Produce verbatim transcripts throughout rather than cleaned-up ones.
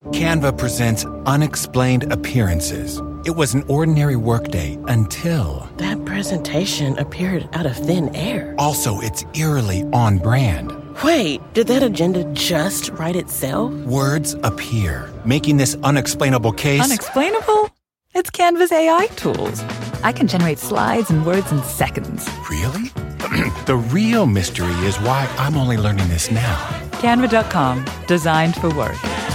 Canva presents Unexplained Appearances. It was an ordinary workday until... That presentation appeared out of thin air. Also, it's eerily on brand. Wait, did that agenda just write itself? Words appear, making this unexplainable case... Unexplainable? It's Canva's A I tools. I can generate slides and words in seconds. Really? The real mystery is why I'm only learning this now. Canva dot com, designed for work.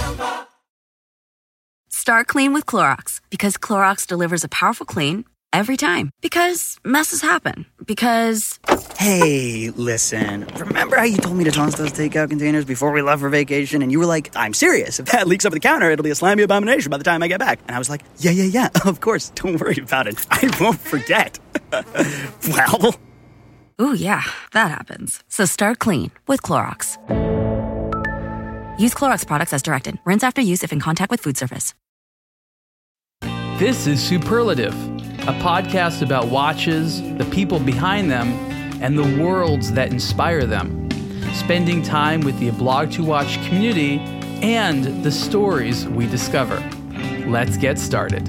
Start clean with Clorox, because Clorox delivers a powerful clean every time. Because messes happen. Because... Hey, listen. Remember how you told me to toss those takeout containers before we left for vacation? And you were like, I'm serious. If that leaks over the counter, it'll be a slimy abomination by the time I get back. And I was like, yeah, yeah, yeah, of course. Don't worry about it. I won't forget. Well... Ooh, yeah, that happens. So start clean with Clorox. Use Clorox products as directed. Rinse after use if in contact with food surface. This is Superlative, a podcast about watches, the people behind them, and the worlds that inspire them. Spending time with the Blog to Watch community and the stories we discover. Let's get started.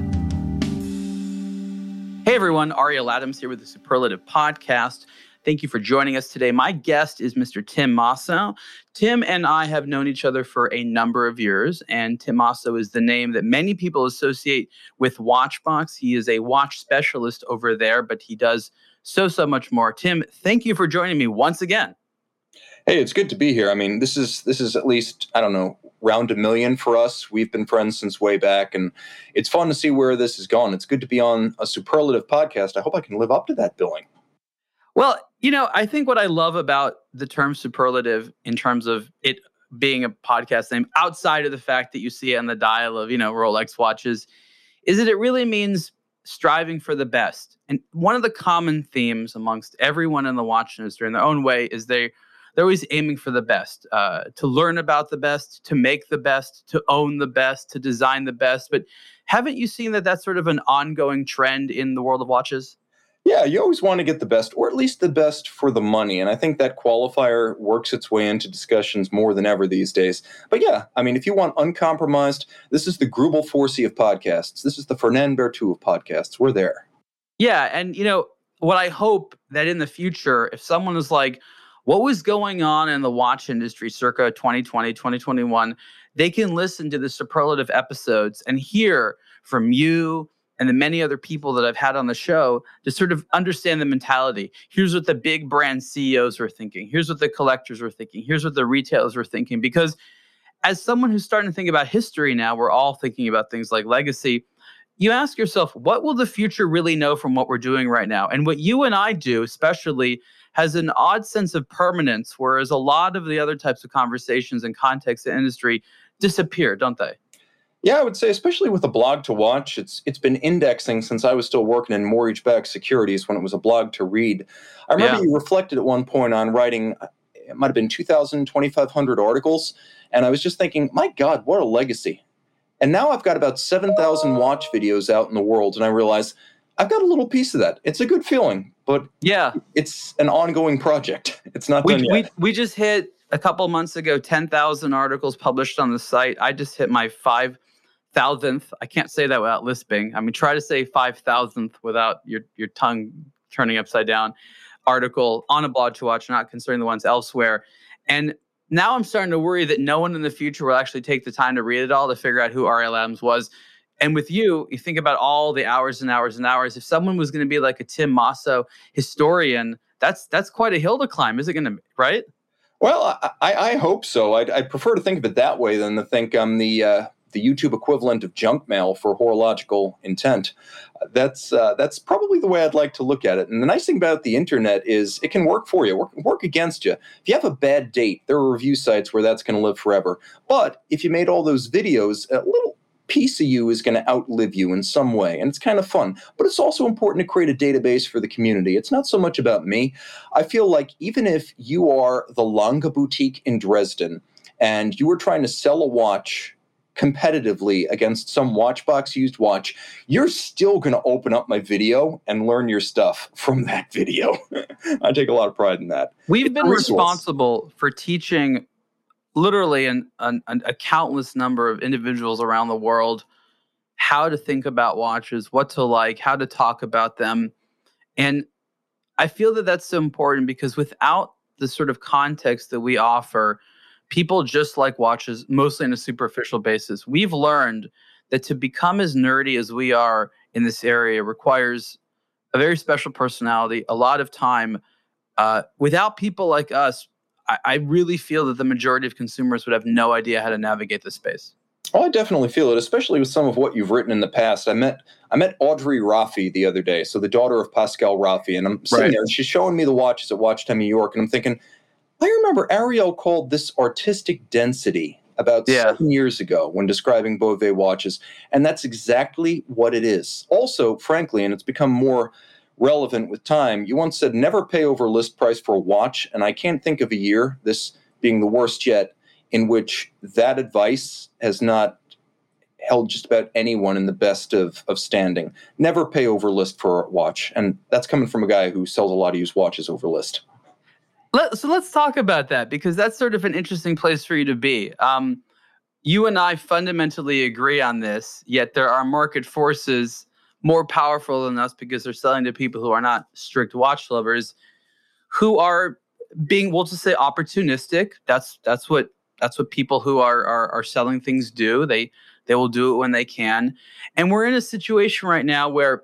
Hey everyone, Ariel Adams here with the Superlative Podcast. Thank you for joining us today. My guest is Mister Tim Masso. Tim and I have known each other for a number of years, and Tim Masso is the name that many people associate with Watchbox. He is a watch specialist over there, but he does so, so much more. Tim, thank you for joining me once again. Hey, it's good to be here. I mean, this is this is at least, I don't know, round a million for us. We've been friends since way back, and it's fun to see where this has gone. It's good to be on a Superlative podcast. I hope I can live up to that billing. Well, you know, I think what I love about the term superlative in terms of it being a podcast name, outside of the fact that you see it on the dial of, you know, Rolex watches, is that it really means striving for the best. And one of the common themes amongst everyone in the watch industry in their own way is they, they're always aiming for the best, uh, to learn about the best, to make the best, to own the best, to design the best. But haven't you seen that that's sort of an ongoing trend in the world of watches? Yeah, you always want to get the best, or at least the best for the money. And I think that qualifier works its way into discussions more than ever these days. But yeah, I mean, if you want uncompromised, this is the Grubel Forsey of podcasts. This is the Fernand Berthoud of podcasts. We're there. Yeah, and you know, what I hope that in the future, if someone is like, what was going on in the watch industry circa twenty twenty, twenty twenty-one, they can listen to the Superlative episodes and hear from you and the many other people that I've had on the show to sort of understand the mentality. Here's what the big brand C E Os are thinking. Here's what the collectors are thinking. Here's what the retailers are thinking. Because as someone who's starting to think about history now, we're all thinking about things like legacy. You ask yourself, what will the future really know from what we're doing right now? And what you and I do, especially, has an odd sense of permanence, whereas a lot of the other types of conversations and contexts in industry disappear, don't they? Yeah, I would say, especially with a blog to watch, it's it's been indexing since I was still working in mortgage-backed securities when it was a blog to read. I remember yeah. you reflected at one point on writing, it might have been two thousand, twenty-five hundred articles, and I was just thinking, my God, what a legacy. And now I've got about seven thousand watch videos out in the world, and I realize I've got a little piece of that. It's a good feeling, but yeah, it's an ongoing project. It's not we, done yet. We, we just hit, a couple months ago, ten thousand articles published on the site. I just hit my five thousandth. I can't say that without lisping. I mean, try to say five thousandth without your, your tongue turning upside down. Article on a blog to watch, not considering the ones elsewhere. And now I'm starting to worry that no one in the future will actually take the time to read it all to figure out who Ariel Adams was. And with you, you think about all the hours and hours and hours. If someone was going to be like a Tim Masso historian, that's that's quite a hill to climb. Is it going to be, right? Well, I, I hope so. I'd, I'd prefer to think of it that way than to think I'm the uh, the YouTube equivalent of junk mail for horological intent. Uh, that's uh, that's probably the way I'd like to look at it. And the nice thing about the internet is it can work for you, work, work against you. If you have a bad date, there are review sites where that's going to live forever. But if you made all those videos, a little piece of you is going to outlive you in some way, and it's kind of fun. But it's also important to create a database for the community. It's not so much about me. I feel like even if you are the Lange Boutique in Dresden and you were trying to sell a watch competitively against some Watchbox used watch, you're still going to open up my video and learn your stuff from that video. I take a lot of pride in that. We've it's been responsible for teaching literally an, an, a countless number of individuals around the world how to think about watches, what to like, how to talk about them. And I feel that that's so important because without the sort of context that we offer, people just like watches mostly on a superficial basis. We've learned that to become as nerdy as we are in this area requires a very special personality, a lot of time. Uh, without people like us, I, I really feel that the majority of consumers would have no idea how to navigate this space. Oh, I definitely feel it, especially with some of what you've written in the past. I met I met Audrey Raffi the other day, so the daughter of Pascal Raffi, and I'm sitting Right. there, and she's showing me the watches at Watch Time New York, and I'm thinking, I remember Ariel called this artistic density about Yeah. seven years ago when describing Beauvais watches, and that's exactly what it is. Also, frankly, and it's become more relevant with time, you once said never pay over list price for a watch, and I can't think of a year, this being the worst yet, in which that advice has not held just about anyone in the best of, of standing. Never pay over list for a watch. And that's coming from a guy who sells a lot of used watches over list. Let, so let's talk about that because that's sort of an interesting place for you to be. Um, you and I fundamentally agree on this, yet there are market forces more powerful than us because they're selling to people who are not strict watch lovers, who are being, we'll just say, opportunistic. That's that's what That's what people who are, are are selling things do. They they will do it when they can. And we're in a situation right now where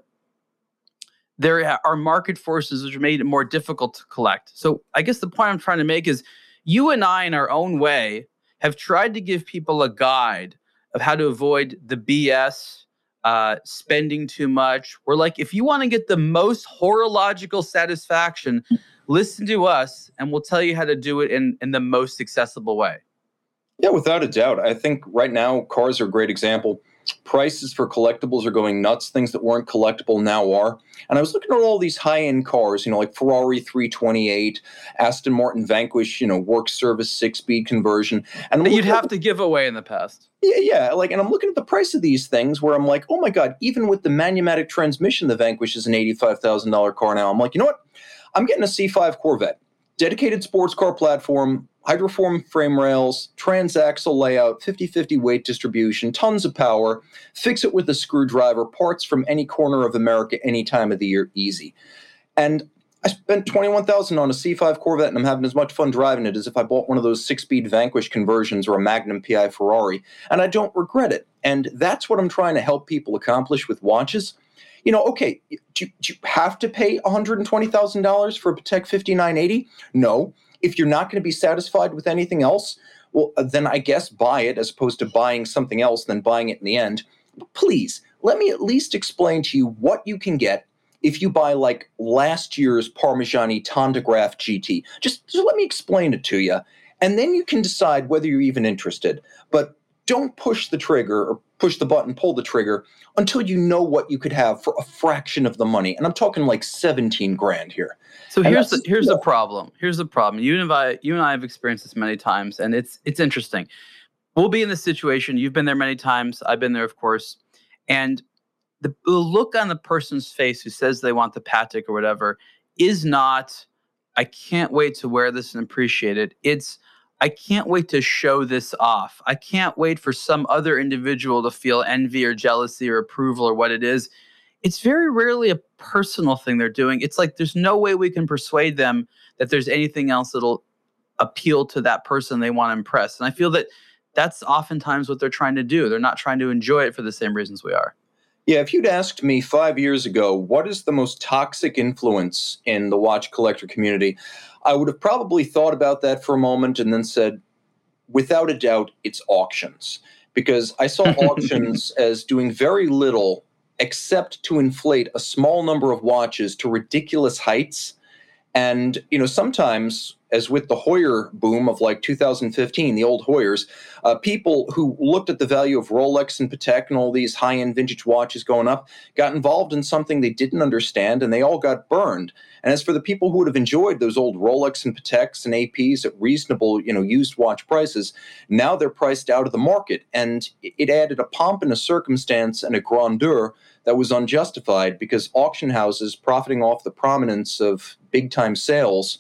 there are market forces which made it more difficult to collect. So I guess the point I'm trying to make is you and I, in our own way, have tried to give people a guide of how to avoid the B S, uh, spending too much. We're like, if you want to get the most horological satisfaction, listen to us and we'll tell you how to do it in, in the most accessible way. Yeah, without a doubt. I think right now cars are a great example. Prices for collectibles are going nuts. Things that weren't collectible now are. And I was looking at all these high-end cars, you know, like Ferrari three twenty-eight, Aston Martin Vanquish, you know, work service six-speed conversion. And That you'd looking have at- to give away in the past. Yeah, yeah. Like, and I'm looking at the price of these things where I'm like, oh my God, even with the Manumatic transmission, the Vanquish is an eighty-five thousand dollars car now. I'm like, you know what? I'm getting a C five Corvette, dedicated sports car platform, hydroform frame rails, transaxle layout, fifty-fifty weight distribution, tons of power, fix it with a screwdriver, parts from any corner of America, any time of the year, easy. And I spent twenty-one thousand dollars on a C five Corvette, and I'm having as much fun driving it as if I bought one of those six-speed Vanquish conversions or a Magnum P I Ferrari, and I don't regret it. And that's what I'm trying to help people accomplish with watches. You know, okay, do you, do you have to pay one hundred twenty thousand dollars for a Patek fifty-nine eighty? No. If you're not going to be satisfied with anything else, well, then I guess buy it as opposed to buying something else, then buying it in the end. But please, let me at least explain to you what you can get if you buy like last year's Parmigiani Tondograph G T. Just, just let me explain it to you, and then you can decide whether you're even interested. But don't push the trigger or push the button, pull the trigger until you know what you could have for a fraction of the money. And I'm talking like seventeen grand here. So And here's the that's- here's yeah. the problem. Here's the problem. You and I, you and I have experienced this many times, and it's it's interesting. We'll be in this situation. You've been there many times. I've been there, of course. And the, the look on the person's face who says they want the Patek or whatever is not, I can't wait to wear this and appreciate it. It's, I can't wait to show this off. I can't wait for some other individual to feel envy or jealousy or approval or what it is. It's very rarely a personal thing they're doing. It's like there's no way we can persuade them that there's anything else that'll appeal to that person they want to impress. And I feel that that's oftentimes what they're trying to do. They're not trying to enjoy it for the same reasons we are. Yeah, if you'd asked me five years ago, what is the most toxic influence in the watch collector community, I would have probably thought about that for a moment and then said, without a doubt, it's auctions. Because I saw auctions as doing very little except to inflate a small number of watches to ridiculous heights. And, you know, sometimes, as with the Hoyer boom of like two thousand fifteen, the old Hoyers, uh, people who looked at the value of Rolex and Patek and all these high-end vintage watches going up got involved in something they didn't understand, and they all got burned. And as for the people who would have enjoyed those old Rolex and Pateks and A Ps at reasonable, you know, used watch prices, now they're priced out of the market. And it added a pomp and a circumstance and a grandeur that was unjustified because auction houses profiting off the prominence of big-time sales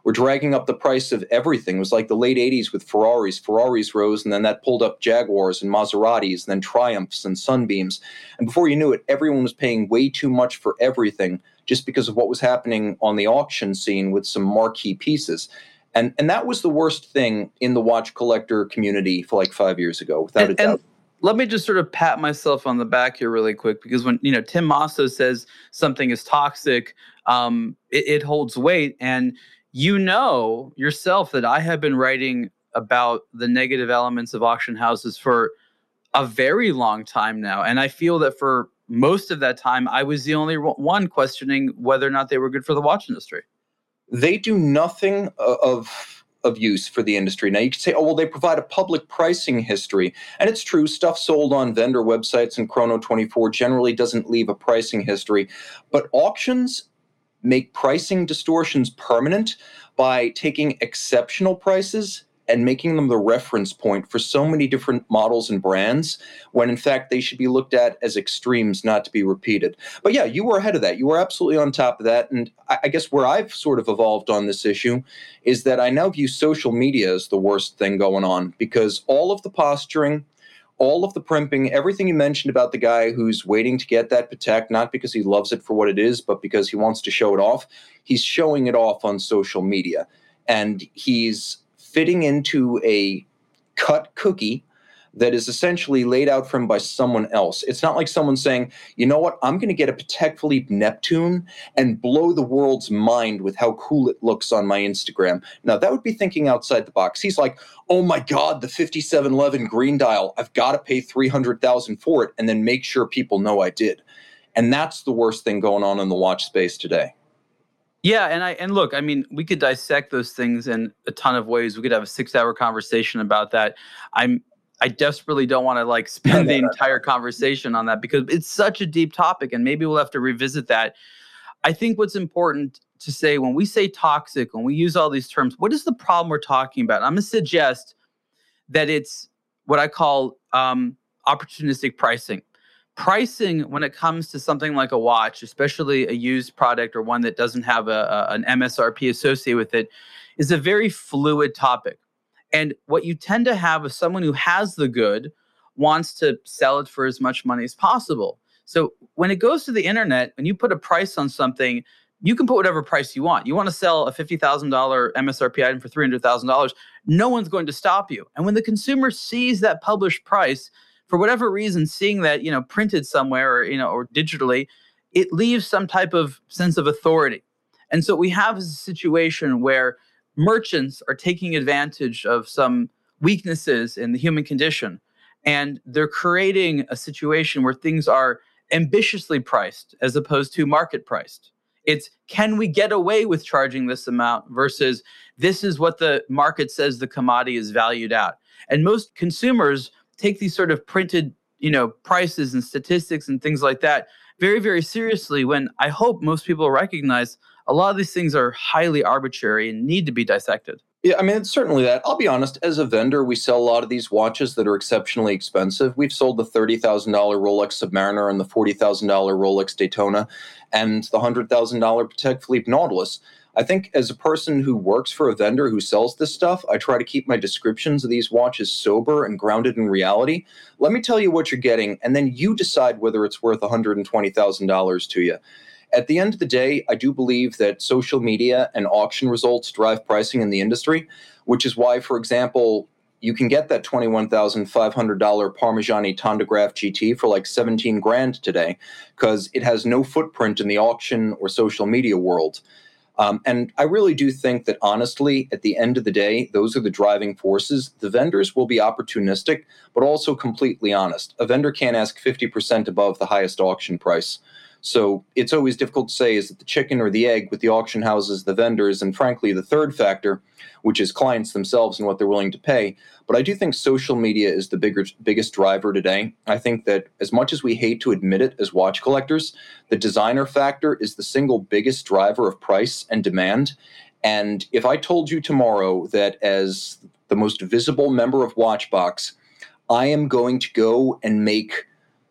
were dragging up the price of everything. It was like the late eighties with Ferraris. Ferraris rose, and then that pulled up Jaguars and Maseratis, and then Triumphs and Sunbeams. And before you knew it, everyone was paying way too much for everything just because of what was happening on the auction scene with some marquee pieces. And and that was the worst thing in the watch collector community for like five years ago, without and, a doubt. And let me just sort of pat myself on the back here really quick, because when, you know, Tim Masso says something is toxic, um, it, it holds weight. And you know yourself that I have been writing about the negative elements of auction houses for a very long time now. And I feel that for most of that time, I was the only one questioning whether or not they were good for the watch industry. They do nothing of of use for the industry. Now you can say, oh, well, they provide a public pricing history. And it's true, stuff sold on vendor websites and Chrono twenty-four generally doesn't leave a pricing history. But auctions make pricing distortions permanent by taking exceptional prices and making them the reference point for so many different models and brands, when in fact they should be looked at as extremes not to be repeated. But yeah, you were ahead of that. You were absolutely on top of that. And I guess where I've sort of evolved on this issue is that I now view social media as the worst thing going on, because all of the posturing, all of the primping, everything you mentioned about the guy who's waiting to get that Patek, not because he loves it for what it is, but because he wants to show it off, he's showing it off on social media. And he's fitting into a cut cookie that is essentially laid out for him by someone else. It's not like someone saying, you know what, I'm going to get a Patek Philippe Neptune and blow the world's mind with how cool it looks on my Instagram. Now, that would be thinking outside the box. He's like, oh my God, the fifty-seven eleven green dial, I've got to pay three hundred thousand dollars for it and then make sure people know I did. And that's the worst thing going on in the watch space today. Yeah, and I and look, I mean, we could dissect those things in a ton of ways. We could have a six-hour conversation about that. I'm I desperately don't want to like spend the entire conversation on that because it's such a deep topic, and maybe we'll have to revisit that. I think what's important to say when we say toxic, when we use all these terms, what is the problem we're talking about? I'm going to suggest that it's what I call um, opportunistic pricing. Pricing, when it comes to something like a watch, especially a used product or one that doesn't have a, a, an M S R P associated with it, is a very fluid topic. And what you tend to have is someone who has the good wants to sell it for as much money as possible. So when it goes to the internet, when you put a price on something, you can put whatever price you want. You want to sell a fifty thousand dollars M S R P item for three hundred thousand dollars, no one's going to stop you. And when the consumer sees that published price, for whatever reason, seeing that, you know, printed somewhere or, you know, or digitally, it leaves some type of sense of authority. And so we have a situation where merchants are taking advantage of some weaknesses in the human condition, and they're creating a situation where things are ambitiously priced as opposed to market priced. It's, can we get away with charging this amount versus this is what the market says the commodity is valued at. And most consumers take these sort of printed, you know, prices and statistics and things like that very, very seriously, when I hope most people recognize a lot of these things are highly arbitrary and need to be dissected. Yeah, I mean, it's certainly that. I'll be honest, as a vendor, we sell a lot of these watches that are exceptionally expensive. We've sold the thirty thousand dollars Rolex Submariner and the forty thousand dollars Rolex Daytona and the one hundred thousand dollars Patek Philippe Nautilus. I think as a person who works for a vendor who sells this stuff, I try to keep my descriptions of these watches sober and grounded in reality. Let me tell you what you're getting, and then you decide whether it's worth one hundred twenty thousand dollars to you. At the end of the day, I do believe that social media and auction results drive pricing in the industry, which is why, for example, you can get that twenty-one thousand five hundred dollars Parmigiani Tondograph G T for like seventeen grand today, because it has no footprint in the auction or social media world. Um, and I really do think that, honestly, at the end of the day, those are the driving forces. The vendors will be opportunistic, but also completely honest. A vendor can't ask fifty percent above the highest auction price. So it's always difficult to say, is it the chicken or the egg with the auction houses, the vendors, and frankly, the third factor, which is clients themselves and what they're willing to pay. But I do think social media is the bigger, biggest driver today. I think that as much as we hate to admit it as watch collectors, the designer factor is the single biggest driver of price and demand. And if I told you tomorrow that as the most visible member of Watchbox, I am going to go and make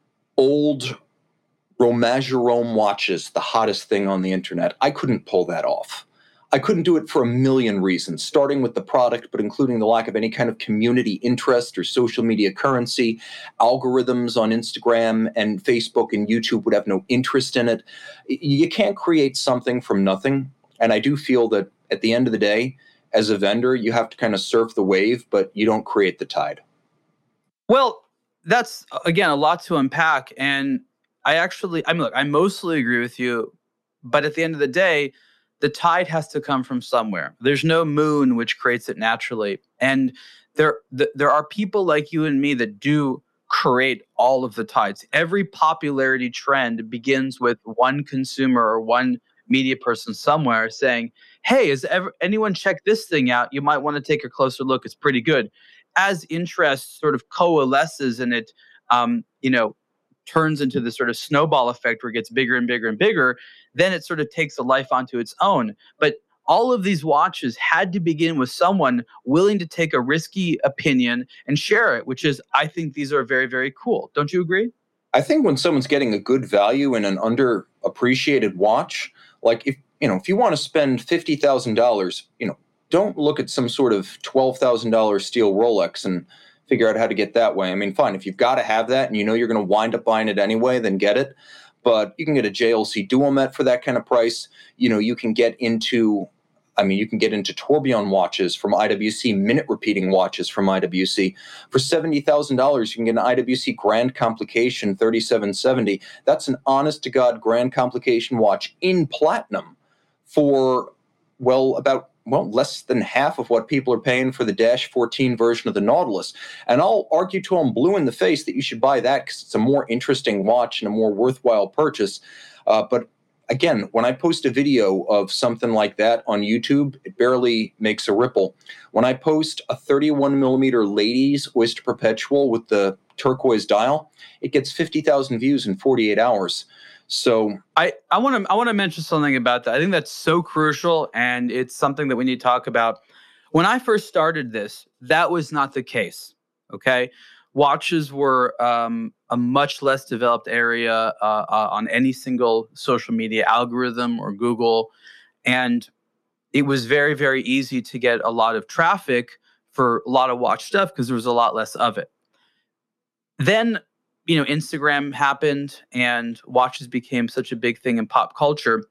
old Romain Jerome watches the hottest thing on the internet, I couldn't pull that off. I couldn't do it for a million reasons, starting with the product, but including the lack of any kind of community interest or social media currency. Algorithms on Instagram and Facebook and YouTube would have no interest in it. You can't create something from nothing. And I do feel that at the end of the day, as a vendor, you have to kind of surf the wave, but you don't create the tide. Well, that's, again, a lot to unpack. And I actually, I mean, look, I mostly agree with you. But at the end of the day, the tide has to come from somewhere. There's no moon which creates it naturally. And there, th- there are people like you and me that do create all of the tides. Every popularity trend begins with one consumer or one media person somewhere saying, hey, has ever, anyone checked this thing out? You might want to take a closer look. It's pretty good. As interest sort of coalesces and it, um, you know, turns into this sort of snowball effect where it gets bigger and bigger and bigger, then it sort of takes a life onto its own. But all of these watches had to begin with someone willing to take a risky opinion and share it, which is, I think these are very, very cool. Don't you agree? I think when someone's getting a good value in an underappreciated watch, like if, you know, if you want to spend fifty thousand dollars, you know, don't look at some sort of twelve thousand dollars steel Rolex and figure out how to get that way. I mean, fine, if you've got to have that and you know you're going to wind up buying it anyway, then get it. But you can get a J L C Duomet for that kind of price. You know, you can get into, I mean, you can get into tourbillon watches from I W C, minute repeating watches from I W C. For seventy thousand dollars, you can get an I W C Grand Complication thirty-seven seventy. That's an honest-to-God Grand Complication watch in platinum for, well, about well, less than half of what people are paying for the Dash fourteen version of the Nautilus. And I'll argue till I'm blue in the face that you should buy that because it's a more interesting watch and a more worthwhile purchase. Uh, but again, when I post a video of something like that on YouTube, it barely makes a ripple. When I post a thirty-one millimeter ladies Oyster Perpetual with the turquoise dial, it gets fifty thousand views in forty-eight hours. So I, I want to I want to mention something about that. I think that's so crucial, and it's something that we need to talk about. When I first started this, that was not the case. Okay, watches were um, a much less developed area uh, uh, on any single social media algorithm or Google, and it was very very easy to get a lot of traffic for a lot of watch stuff because there was a lot less of it. Then, you know, Instagram happened and watches became such a big thing in pop culture.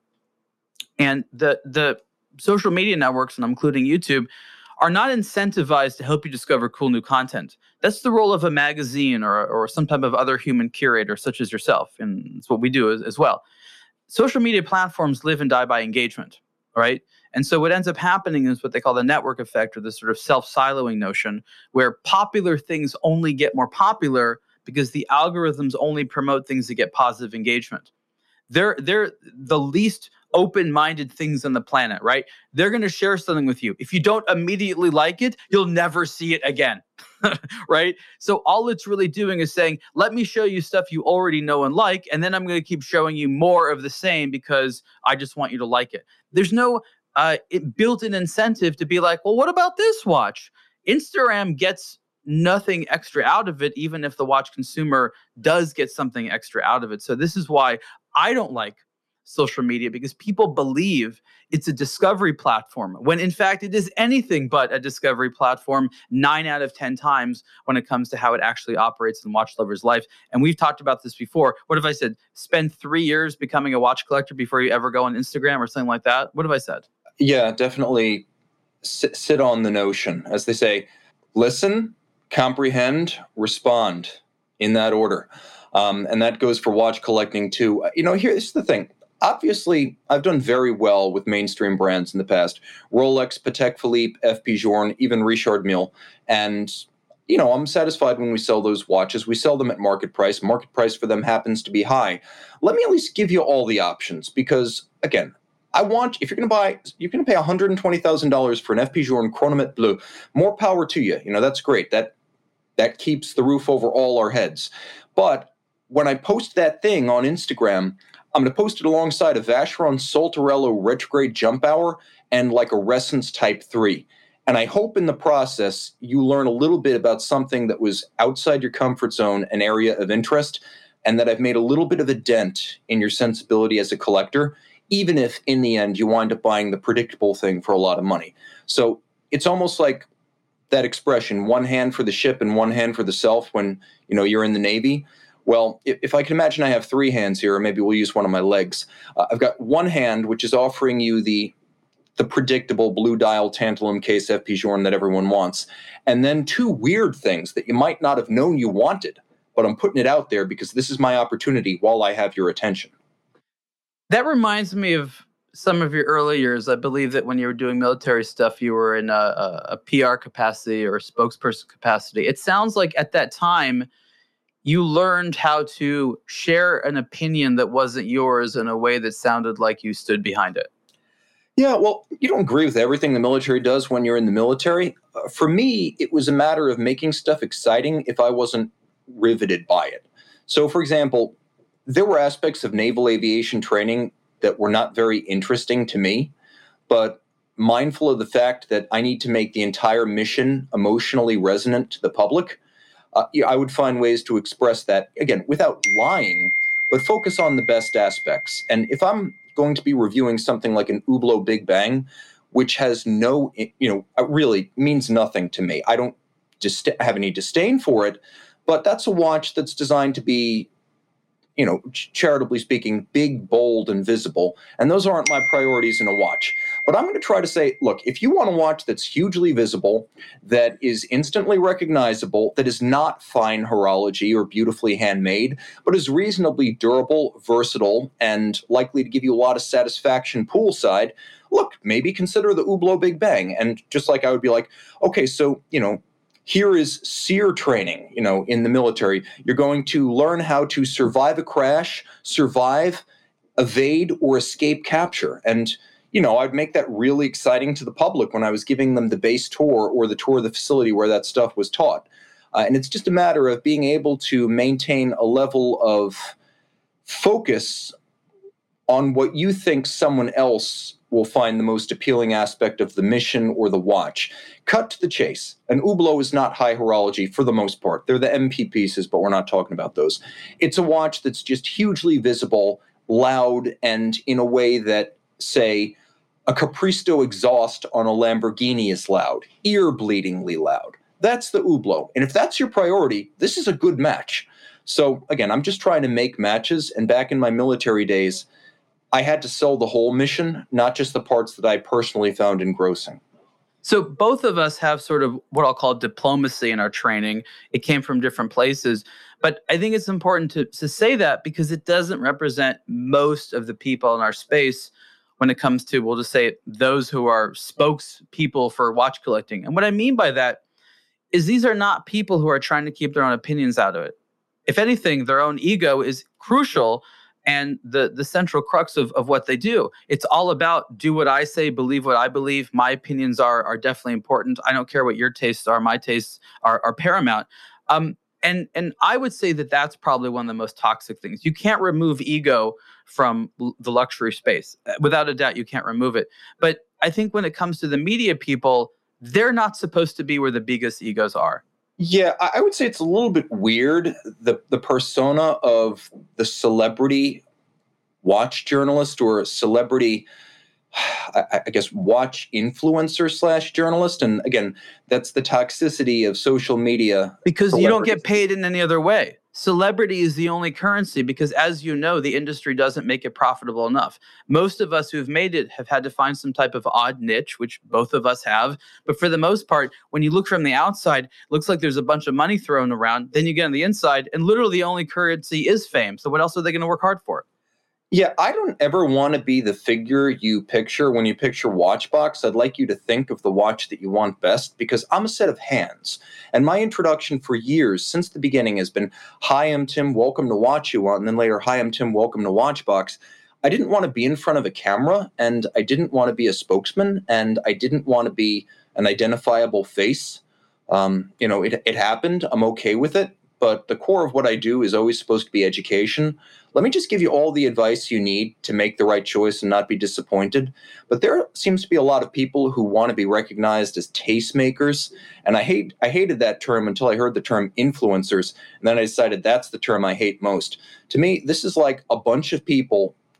And the the social media networks, and I'm including YouTube, are not incentivized to help you discover cool new content. That's the role of a magazine or, or some type of other human curator, such as yourself. And it's what we do as, as well. Social media platforms live and die by engagement, right? And so what ends up happening is what they call the network effect, or the sort of self-siloing notion, where popular things only get more popular because the algorithms only promote things that get positive engagement. They're they're the least open-minded things on the planet, right? They're going to share something with you. If you don't immediately like it, you'll never see it again, right? So all it's really doing is saying, let me show you stuff you already know and like, and then I'm going to keep showing you more of the same because I just want you to like it. There's no uh, it built-in incentive to be like, well, what about this watch? Instagram gets nothing extra out of it, even if the watch consumer does get something extra out of it. So this is why I don't like social media, because people believe it's a discovery platform, when in fact it is anything but a discovery platform nine out of ten times when it comes to how it actually operates in watch lovers' life. And we've talked about this before. What if I said, spend three years becoming a watch collector before you ever go on Instagram or something like that? What have I said? Yeah, definitely sit, sit on the notion. As they say, listen, comprehend, respond, in that order. Um, and that goes for watch collecting too. You know, here's the thing. Obviously, I've done very well with mainstream brands in the past. Rolex, Patek Philippe, F P Journe, even Richard Mille. And, you know, I'm satisfied when we sell those watches. We sell them at market price. Market price for them happens to be high. Let me at least give you all the options because, again, I want, if you're going to buy, you're going to pay one hundred twenty thousand dollars for an F P Journe Chronomètre Bleu. More power to you. You know, that's great. That that keeps the roof over all our heads. But when I post that thing on Instagram, I'm going to post it alongside a Vacheron Saltarello retrograde jump hour and like a Ressence Type three. And I hope in the process you learn a little bit about something that was outside your comfort zone, an area of interest, and that I've made a little bit of a dent in your sensibility as a collector. even if in the end you wind up buying the predictable thing for a lot of money. So it's almost like that expression, one hand for the ship and one hand for the self when, you know, you're in the Navy. Well, if, if I can imagine I have three hands here, or maybe we'll use one of my legs. Uh, I've got one hand, which is offering you the the predictable blue dial tantalum case F P Journe that everyone wants. And then two weird things that you might not have known you wanted, but I'm putting it out there because this is my opportunity while I have your attention. That reminds me of some of your early years. I believe that when you were doing military stuff, you were in a, a, a P R capacity or a spokesperson capacity. It sounds like at that time, you learned how to share an opinion that wasn't yours in a way that sounded like you stood behind it. Yeah, well, you don't agree with everything the military does when you're in the military. Uh, for me, it was a matter of making stuff exciting if I wasn't riveted by it. So, for example, there were aspects of naval aviation training that were not very interesting to me, but mindful of the fact that I need to make the entire mission emotionally resonant to the public, uh, yeah, I would find ways to express that, again, without lying, but focus on the best aspects. And if I'm going to be reviewing something like an Hublot Big Bang, which has no, you know, really means nothing to me. I don't just have any disdain for it, but that's a watch that's designed to be, you know, charitably speaking, big, bold, and visible. And those aren't my priorities in a watch. But I'm going to try to say, look, if you want a watch that's hugely visible, that is instantly recognizable, that is not fine horology or beautifully handmade, but is reasonably durable, versatile, and likely to give you a lot of satisfaction poolside, look, maybe consider the Hublot Big Bang. And just like I would be like, okay, so, you know, here is SEER training, you know, in the military. You're going to learn how to survive a crash, survive, evade, or escape capture. And, you know, I'd make that really exciting to the public when I was giving them the base tour or the tour of the facility where that stuff was taught. Uh, and it's just a matter of being able to maintain a level of focus on what you think someone else will find the most appealing aspect of the mission or the watch. Cut to the chase. An Hublot is not high horology for the most part. They're the M P pieces, but we're not talking about those. It's a watch that's just hugely visible, loud, and in a way that, say, a Capristo exhaust on a Lamborghini is loud, ear-bleedingly loud. That's the Hublot. And if that's your priority, this is a good match. So, again, I'm just trying to make matches, and back in my military days, I had to sell the whole mission, not just the parts that I personally found engrossing. So both of us have sort of what I'll call diplomacy in our training. It came from different places. But I think it's important to, to say that because it doesn't represent most of the people in our space when it comes to, we'll just say, those who are spokespeople for watch collecting. And what I mean by that is these are not people who are trying to keep their own opinions out of it. If anything, their own ego is crucial and the, the central crux of, of what they do. It's all about do what I say, believe what I believe. My opinions are, are definitely important. I don't care what your tastes are. My tastes are, are paramount. Um, and, and I would say that that's probably one of the most toxic things. You can't remove ego from l- the luxury space. Without a doubt, you can't remove it. But I think when it comes to the media people, they're not supposed to be where the biggest egos are. Yeah, I would say it's a little bit weird, the the persona of the celebrity watch journalist or celebrity, I, I guess, watch influencer slash journalist. And again, that's the toxicity of social media. Because you don't get paid in any other way. Celebrity is the only currency because, as you know, the industry doesn't make it profitable enough. Most of us who've made it have had to find some type of odd niche, which both of us have. But for the most part, when you look from the outside, it looks like there's a bunch of money thrown around. Then you get on the inside, and literally the only currency is fame. So what else are they going to work hard for? Yeah, I don't ever want to be the figure you picture when you picture Watchbox. I'd like you to think of the watch that you want best because I'm a set of hands. And my introduction for years, since the beginning, has been, hi, I'm Tim, welcome to Watch You Want, and then later, hi, I'm Tim, welcome to Watchbox. I didn't want to be in front of a camera, and I didn't want to be a spokesman, and I didn't want to be an identifiable face. Um, you know, it, it happened. I'm okay with it. But the core of what I do is always supposed to be education. Let me just give you all the advice you need to make the right choice and not be disappointed. But there seems to be a lot of people who want to be recognized as tastemakers. And I hate I hated that term until I heard the term influencers. And then I decided that's the term I hate most. To me, this is like a bunch of people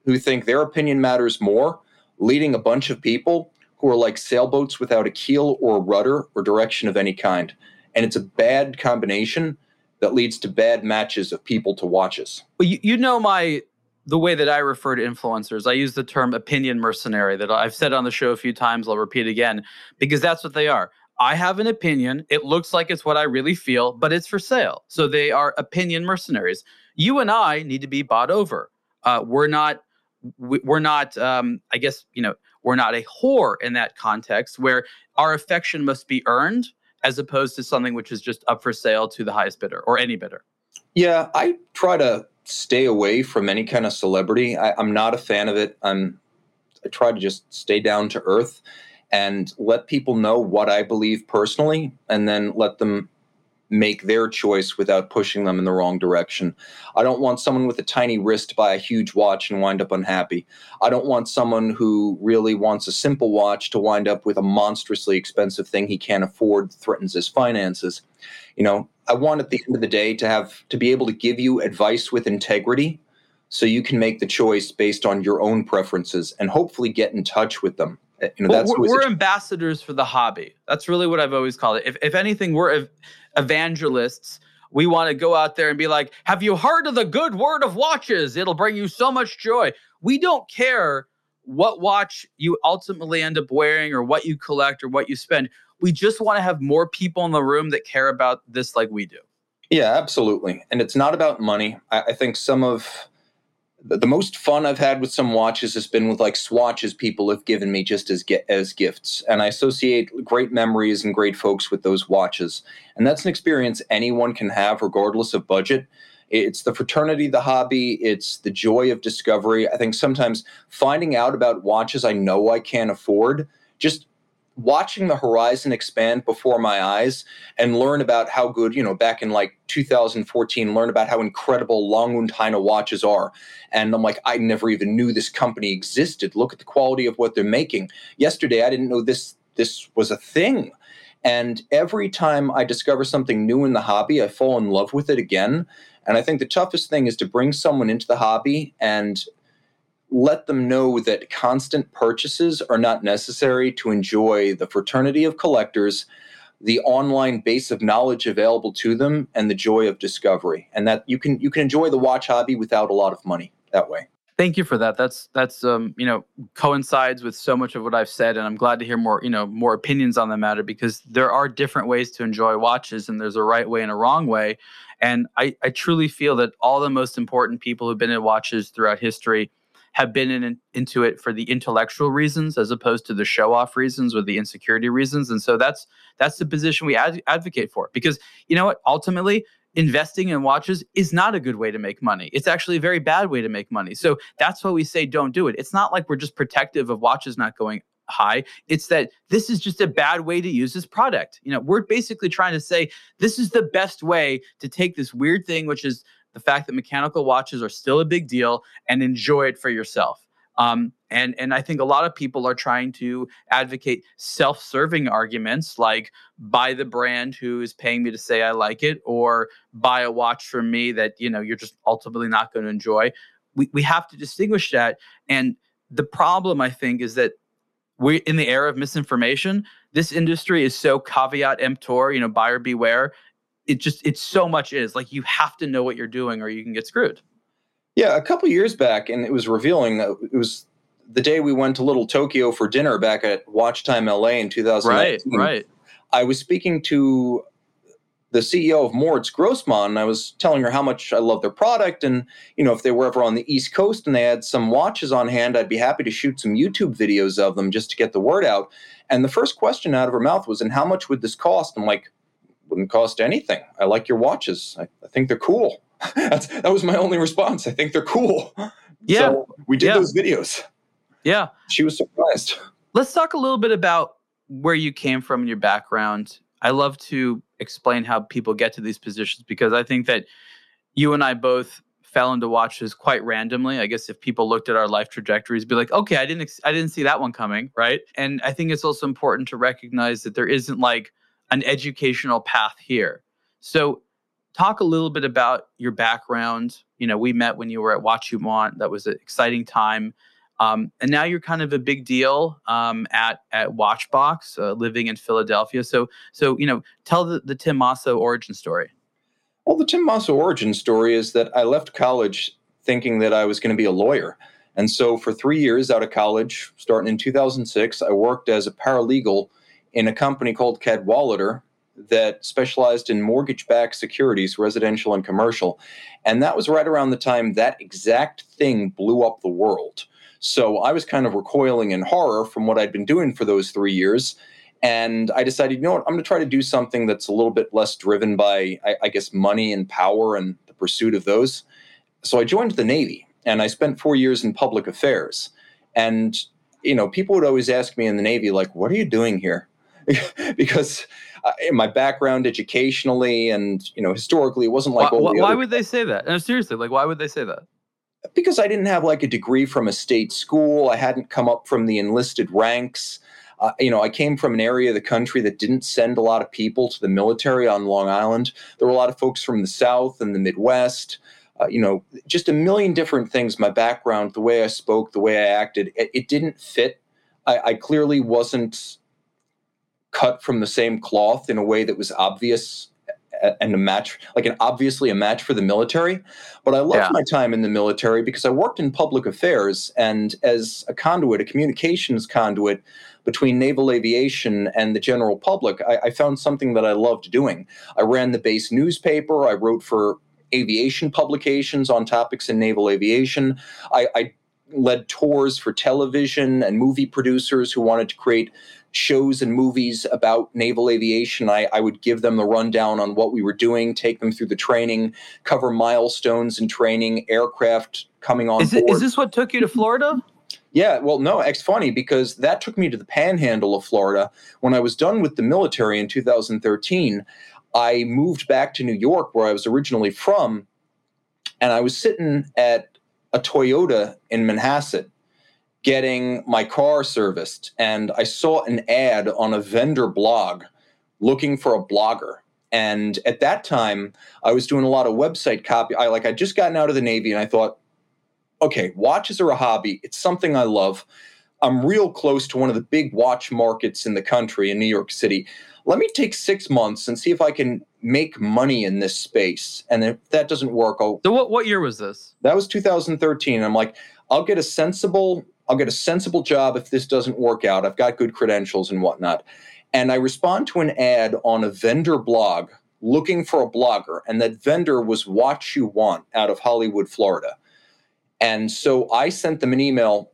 who think their opinion matters more, leading a bunch of people who are like sailboats without a keel or a rudder or direction of any kind. And it's a bad combination that leads to bad matches of people to watch us. Well, you, you know my the way that I refer to influencers. I use the term opinion mercenary that I've said on the show a few times. I'll repeat again, because that's what they are. I have an opinion. It looks like it's what I really feel, but it's for sale. So they are opinion mercenaries. You and I need to be bought over. Uh, we're not, we're not, um, I guess, you know, we're not a whore in that context where our affection must be earned as opposed to something which is just up for sale to the highest bidder or any bidder. Yeah, I try to stay away from any kind of celebrity. I, I'm not a fan of it. I'm, I try to just stay down to earth and let people know what I believe personally, and then let them make their choice without pushing them in the wrong direction. I don't want someone with a tiny wrist buy a huge watch and wind up unhappy. I don't want someone who really wants a simple watch to wind up with a monstrously expensive thing he can't afford, threatens his finances. You know, I want at the end of the day to have to be able to give you advice with integrity so you can make the choice based on your own preferences and hopefully get in touch with them. You know, well, that's we're, we're ambassadors for the hobby. That's really what I've always called it. If, if anything, we're ev- evangelists. We want to go out there and be like, have you heard of the good word of watches? It'll bring you so much joy. We don't care what watch you ultimately end up wearing or what you collect or what you spend. We just want to have more people in the room that care about this like we do. Yeah, absolutely. And it's not about money. I, I think some of the, the most fun I've had with some watches has been with like swatches people have given me just as ge- as gifts. And I associate great memories and great folks with those watches. And that's an experience anyone can have regardless of budget. It's the fraternity, the hobby. It's the joy of discovery. I think sometimes finding out about watches I know I can't afford, just watching the horizon expand before my eyes and learn about how good, you know, back in like two thousand fourteen, learn about how incredible Lange und Heinle watches are. And I'm like, I never even knew this company existed. Look at the quality of what they're making. Yesterday, I didn't know this this was a thing. And every time I discover something new in the hobby, I fall in love with it again. And I think the toughest thing is to bring someone into the hobby and let them know that constant purchases are not necessary to enjoy the fraternity of collectors, the online base of knowledge available to them, and the joy of discovery. And that you can you can enjoy the watch hobby without a lot of money that way. Thank you for that. That's that's um, you know, coincides with so much of what I've said, and I'm glad to hear more, you know, more opinions on the matter, because there are different ways to enjoy watches, and there's a right way and a wrong way. And I, I truly feel that all the most important people who've been in watches throughout history have been in, into it for the intellectual reasons as opposed to the show-off reasons or the insecurity reasons. And so that's that's the position we ad- advocate for. Because, you know what, ultimately, investing in watches is not a good way to make money. It's actually a very bad way to make money. So that's why we say don't do it. It's not like we're just protective of watches not going high. It's that this is just a bad way to use this product. You know, we're basically trying to say this is the best way to take this weird thing, which is the fact that mechanical watches are still a big deal, and enjoy it for yourself. Um, and, and I think a lot of people are trying to advocate self-serving arguments like buy the brand who is paying me to say I like it, or buy a watch from me that, you know, you're just ultimately not going to enjoy. We we have to distinguish that. And the problem, I think, is that we in the era of misinformation, this industry is so caveat emptor, you know, buyer beware. It just, it's so much is like, you have to know what you're doing or you can get screwed. Yeah, a couple years back, and it was revealing that it was the day we went to Little Tokyo for dinner back at Watch Time L A in two thousand nineteen. Right, right. I was speaking to the C E O of Moritz Grossmann, and I was telling her how much I love their product, and, you know, if they were ever on the East Coast and they had some watches on hand, I'd be happy to shoot some YouTube videos of them just to get the word out. And the first question out of her mouth was, and how much would this cost? I'm like, wouldn't cost anything. I like your watches. I, I think they're cool. That's, that was my only response. I think they're cool. Yeah. So we did yeah. those videos. Yeah. She was surprised. Let's talk a little bit about where you came from in your background. I love to explain how people get to these positions, because I think that you and I both fell into watches quite randomly. I guess if people looked at our life trajectories, be like, okay, I didn't, ex- I didn't see that one coming. Right. And I think it's also important to recognize that there isn't like an educational path here. So talk a little bit about your background. You know, we met when you were at Watch You Want. That was an exciting time. Um, and now you're kind of a big deal um, at at Watchbox, uh, living in Philadelphia. So, so you know, tell the, the Tim Masso origin story. Well, the Tim Masso origin story is that I left college thinking that I was going to be a lawyer. And so for three years out of college, starting in two thousand six, I worked as a paralegal in a company called Cadwalader that specialized in mortgage-backed securities, residential and commercial. And that was right around the time that exact thing blew up the world. So I was kind of recoiling in horror from what I'd been doing for those three years. And I decided, you know what, I'm going to try to do something that's a little bit less driven by, I, I guess, money and power and the pursuit of those. So I joined the Navy, and I spent four years in public affairs. And, you know, people would always ask me in the Navy, like, what are you doing here? Because uh, in my background educationally and, you know, historically, it wasn't like why, all why, the why other- would they say that? No, seriously, like, why would they say that? Because I didn't have like a degree from a state school. I hadn't come up from the enlisted ranks. Uh, you know, I came from an area of the country that didn't send a lot of people to the military on Long Island. There were a lot of folks from the South and the Midwest. Uh, you know, just a million different things. My background, the way I spoke, the way I acted, it, it didn't fit. I, I clearly wasn't cut from the same cloth in a way that was obvious and a match, like an obviously a match for the military. But I loved Yeah. my time in the military because I worked in public affairs and as a conduit, a communications conduit between naval aviation and the general public, I, I found something that I loved doing. I ran the base newspaper. I wrote for aviation publications on topics in naval aviation. I, I led tours for television and movie producers who wanted to create shows and movies about naval aviation. I, I would give them the rundown on what we were doing, take them through the training, cover milestones in training, aircraft coming on Is, board. it, is this what took you to Florida? Yeah, well, no, it's funny because that took me to the panhandle of Florida. When I was done with the military in two thousand thirteen, I moved back to New York, where I was originally from, and I was sitting at a Toyota in Manhasset getting my car serviced, and I saw an ad on a vendor blog looking for a blogger. And at that time, I was doing a lot of website copy. I like I just gotten out of the Navy, and I thought, okay, watches are a hobby. It's something I love. I'm real close to one of the big watch markets in the country in New York City. Let me take six months and see if I can make money in this space. And if that doesn't work, I'll... So what, what year was this? That was two thousand thirteen. I'm like, I'll get a sensible... I'll get a sensible job if this doesn't work out. I've got good credentials and whatnot. And I respond to an ad on a vendor blog looking for a blogger. And that vendor was Watch You Want out of Hollywood, Florida. And so I sent them an email.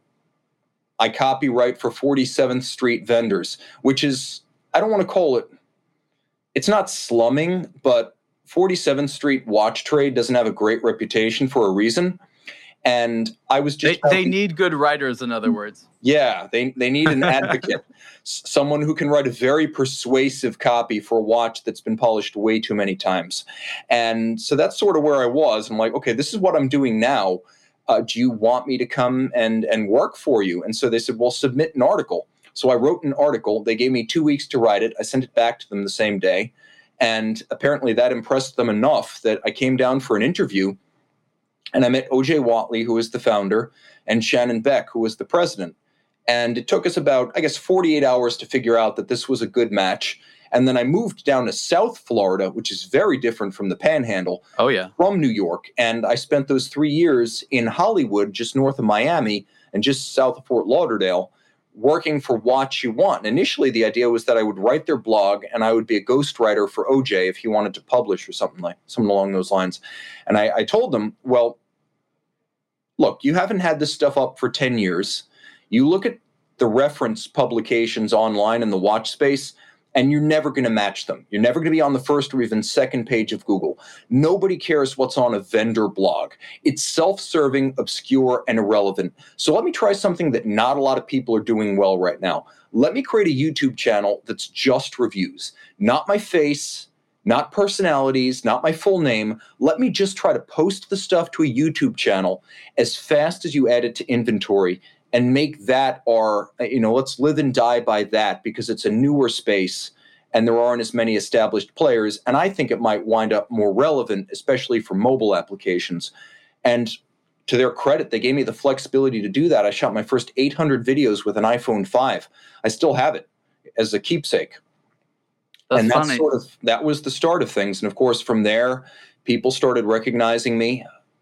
I copyright for forty-seventh Street Vendors, which is, I don't want to call it, it's not slumming, but forty-seventh Street watch trade doesn't have a great reputation for a reason. And I was just... They, they need good writers, in other words. Yeah, they, they need an advocate, S- someone who can write a very persuasive copy for a watch that's been polished way too many times. And so that's sort of where I was. I'm like, okay, this is what I'm doing now. Uh, do you want me to come and, and work for you? And so they said, well, submit an article. So I wrote an article. They gave me two weeks to write it. I sent it back to them the same day. And apparently that impressed them enough that I came down for an interview. And I met O J Watley, who was the founder, and Shannon Beck, who was the president. And it took us about, I guess, forty-eight hours to figure out that this was a good match. And then I moved down to South Florida, which is very different from the Panhandle. Oh, yeah. From New York. And I spent those three years in Hollywood, just north of Miami and just south of Fort Lauderdale, working for Watch You Want. And initially, the idea was that I would write their blog and I would be a ghostwriter for O J if he wanted to publish or something like something along those lines. And I, I told them, well, look, you haven't had this stuff up for ten years. You look at the reference publications online in the watch space, and you're never going to match them. You're never going to be on the first or even second page of Google. Nobody cares what's on a vendor blog. It's self-serving, obscure, and irrelevant. So let me try something that not a lot of people are doing well right now. Let me create a YouTube channel that's just reviews. Not my face, not personalities, not my full name. Let me just try to post the stuff to a YouTube channel as fast as you add it to inventory and make that our, you know, let's live and die by that because it's a newer space and there aren't as many established players. And I think it might wind up more relevant, especially for mobile applications. And to their credit, they gave me the flexibility to do that. I shot my first eight hundred videos with an iPhone five. I still have it as a keepsake. That's and that's funny. sort of, that was the start of things. And of course, from there, people started recognizing me,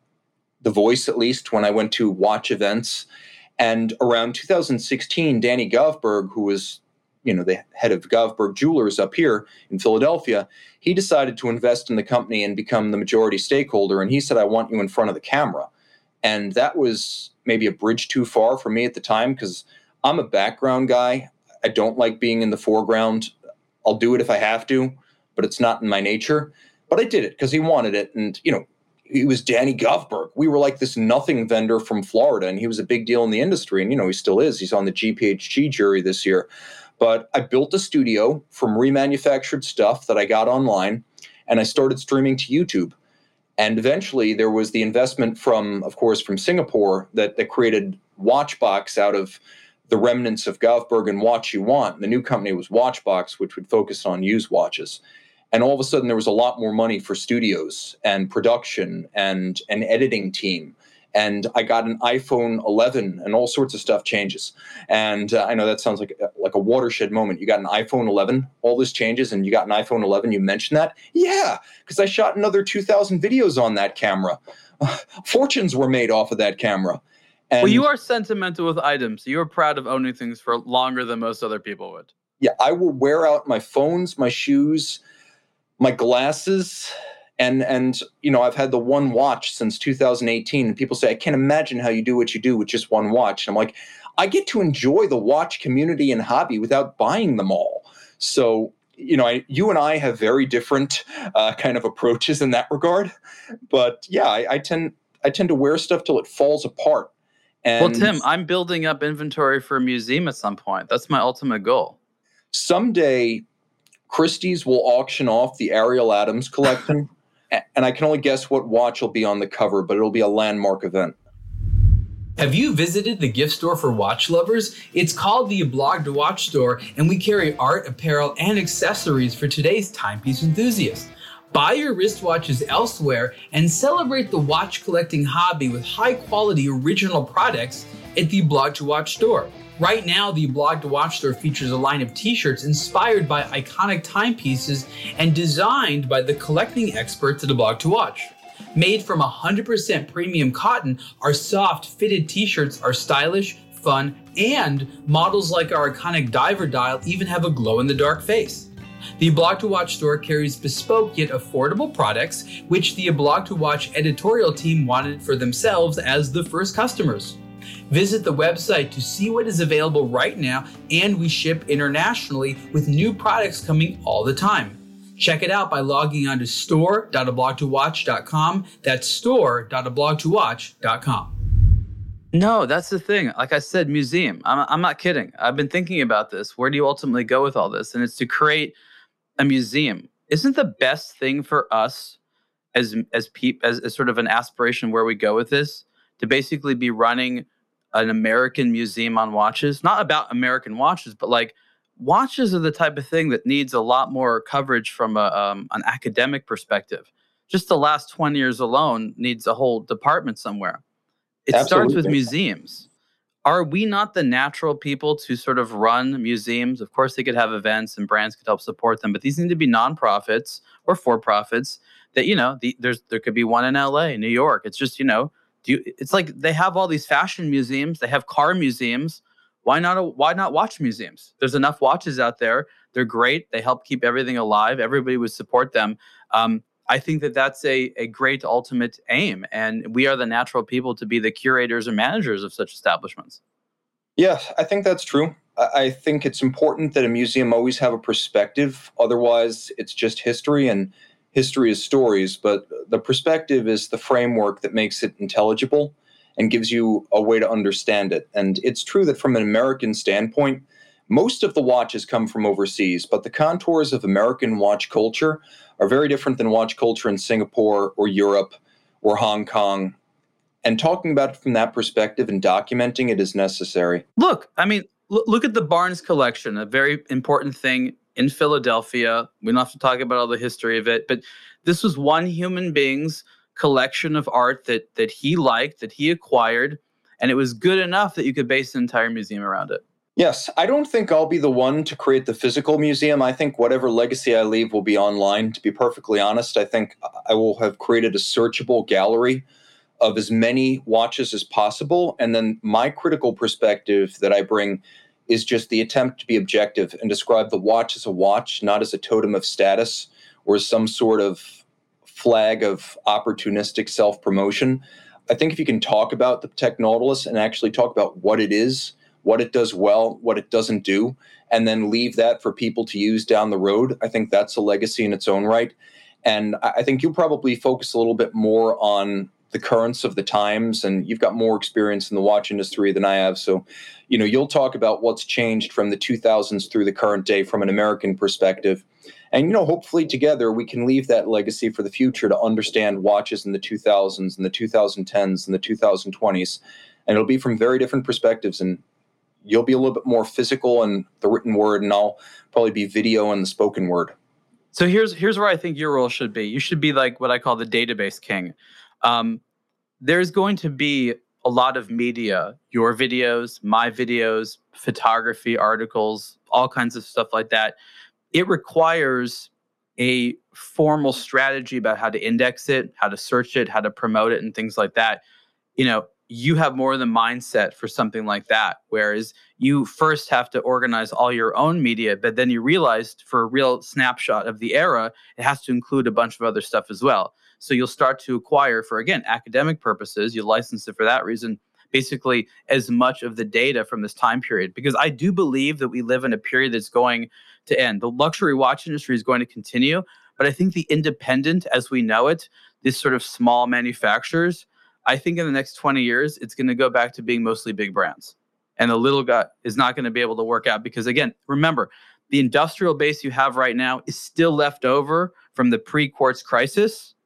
the voice at least, when I went to watch events. And around two thousand sixteen, Danny Govberg, who was, you know, the head of Govberg Jewelers up here in Philadelphia, he decided to invest in the company and become the majority stakeholder. And he said, I want you in front of the camera. And that was maybe a bridge too far for me at the time, because I'm a background guy. I don't like being in the foreground. I'll do it if I have to, but it's not in my nature. But I did it because he wanted it. And, you know, he was Danny Govberg. We were like this nothing vendor from Florida, and he was a big deal in the industry. And, you know, he still is. He's on the G P H G jury this year. But I built a studio from remanufactured stuff that I got online, and I started streaming to YouTube. And eventually there was the investment from, of course, from Singapore that, that created Watchbox out of the remnants of Govberg and Watch You Want. And the new company was Watchbox, which would focus on used watches. And all of a sudden there was a lot more money for studios and production and an editing team. And I got an iPhone eleven, and all sorts of stuff changes. And uh, I know that sounds like a, like a watershed moment. You got an iPhone eleven, all this changes, and you got an iPhone eleven. You mentioned that? Yeah, because I shot another two thousand videos on that camera. Uh, fortunes were made off of that camera. And well, you are sentimental with items. You are proud of owning things for longer than most other people would. Yeah, I will wear out my phones, my shoes, my glasses. And, and you know, I've had the one watch since two thousand eighteen, and people say, I can't imagine how you do what you do with just one watch. And I'm like, I get to enjoy the watch community and hobby without buying them all. So, you know, I, you and I have very different uh, kind of approaches in that regard. But yeah, I, I tend I tend to wear stuff till it falls apart. And well, Tim, I'm building up inventory for a museum at some point. That's my ultimate goal. Someday, Christie's will auction off the Ariel Adams collection. And I can only guess what watch will be on the cover, but it'll be a landmark event. Have you visited the gift store for watch lovers? It's called the Blog to Watch store, and we carry art, apparel, and accessories for today's timepiece enthusiasts. Buy your wristwatches elsewhere and celebrate the watch collecting hobby with high-quality original products at the Blog to Watch store. Right now, the Blog to Watch store features a line of t-shirts inspired by iconic timepieces and designed by the collecting experts at the Blog to Watch. Made from one hundred percent premium cotton, our soft, fitted t-shirts are stylish, fun, and models like our iconic diver dial even have a glow-in-the-dark face. The Blog to Watch store carries bespoke yet affordable products, which the Blog to Watch editorial team wanted for themselves as the first customers. Visit the website to see what is available right now, and we ship internationally with new products coming all the time. Check it out by logging on to store dot a blog to watch dot com. That's store dot a blog to watch dot com. No, that's the thing. Like I said, museum. I'm, I'm not kidding. I've been thinking about this. Where do you ultimately go with all this? And it's to create a museum. Isn't the best thing for us as as, peop, as as sort of an aspiration where we go with this to basically be running an American museum on watches? Not about American watches, but like watches are the type of thing that needs a lot more coverage from a, um, an academic perspective. Just the last twenty years alone needs a whole department somewhere. It Absolutely. starts with museums. Are we not the natural people to sort of run museums? Of course, they could have events and brands could help support them, but these need to be nonprofits or for-profits that, you know, the, there's there could be one in L A, New York. It's just, you know, do you, it's like they have all these fashion museums. They have car museums. Why not? A, why not watch museums? There's enough watches out there. They're great. They help keep everything alive. Everybody would support them. Um, I think that that's a, a great ultimate aim. And we are the natural people to be the curators and managers of such establishments. Yeah, I think that's true. I, I think it's important that a museum always have a perspective. Otherwise, it's just history, and history is stories. But the perspective is the framework that makes it intelligible and gives you a way to understand it. And it's true that from an American standpoint, most of the watches come from overseas, but the contours of American watch culture are very different than watch culture in Singapore or Europe or Hong Kong. And talking about it from that perspective and documenting it is necessary. Look, I mean, l- look at the Barnes collection, a very important thing in Philadelphia. We don't have to talk about all the history of it, but this was one human being's collection of art that that he liked, that he acquired, and it was good enough that you could base an entire museum around it. Yes, I don't think I'll be the one to create the physical museum. I think whatever legacy I leave will be online, to be perfectly honest. I think I will have created a searchable gallery of as many watches as possible. And then my critical perspective that I bring is just the attempt to be objective and describe the watch as a watch, not as a totem of status or some sort of flag of opportunistic self-promotion. I think if you can talk about the Patek Nautilus and actually talk about what it is, what it does well, what it doesn't do, and then leave that for people to use down the road, I think that's a legacy in its own right. And I think you'll probably focus a little bit more on the currents of the times, and you've got more experience in the watch industry than I have. So, you know, you'll talk about what's changed from the two thousands through the current day from an American perspective. And, you know, hopefully together we can leave that legacy for the future to understand watches in the two thousands and the twenty tens and the twenty twenties. And it'll be from very different perspectives, and you'll be a little bit more physical in the written word, and I'll probably be video and the spoken word. So here's here's where I think your role should be. You should be like what I call the database king. Um, there's going to be a lot of media, your videos, my videos, photography, articles, all kinds of stuff like that. It requires a formal strategy about how to index it, how to search it, how to promote it, and things like that. You know, you have more of the mindset for something like that, whereas you first have to organize all your own media, but then you realized for a real snapshot of the era, it has to include a bunch of other stuff as well. So you'll start to acquire, for, again, academic purposes, you license it for that reason, basically as much of the data from this time period. Because I do believe that we live in a period that's going to end. The luxury watch industry is going to continue, but I think the independent, as we know it, these sort of small manufacturers, I think in the next twenty years, it's going to go back to being mostly big brands. And the little guy is not going to be able to work out because, again, remember, the industrial base you have right now is still left over from the pre-quartz crisis.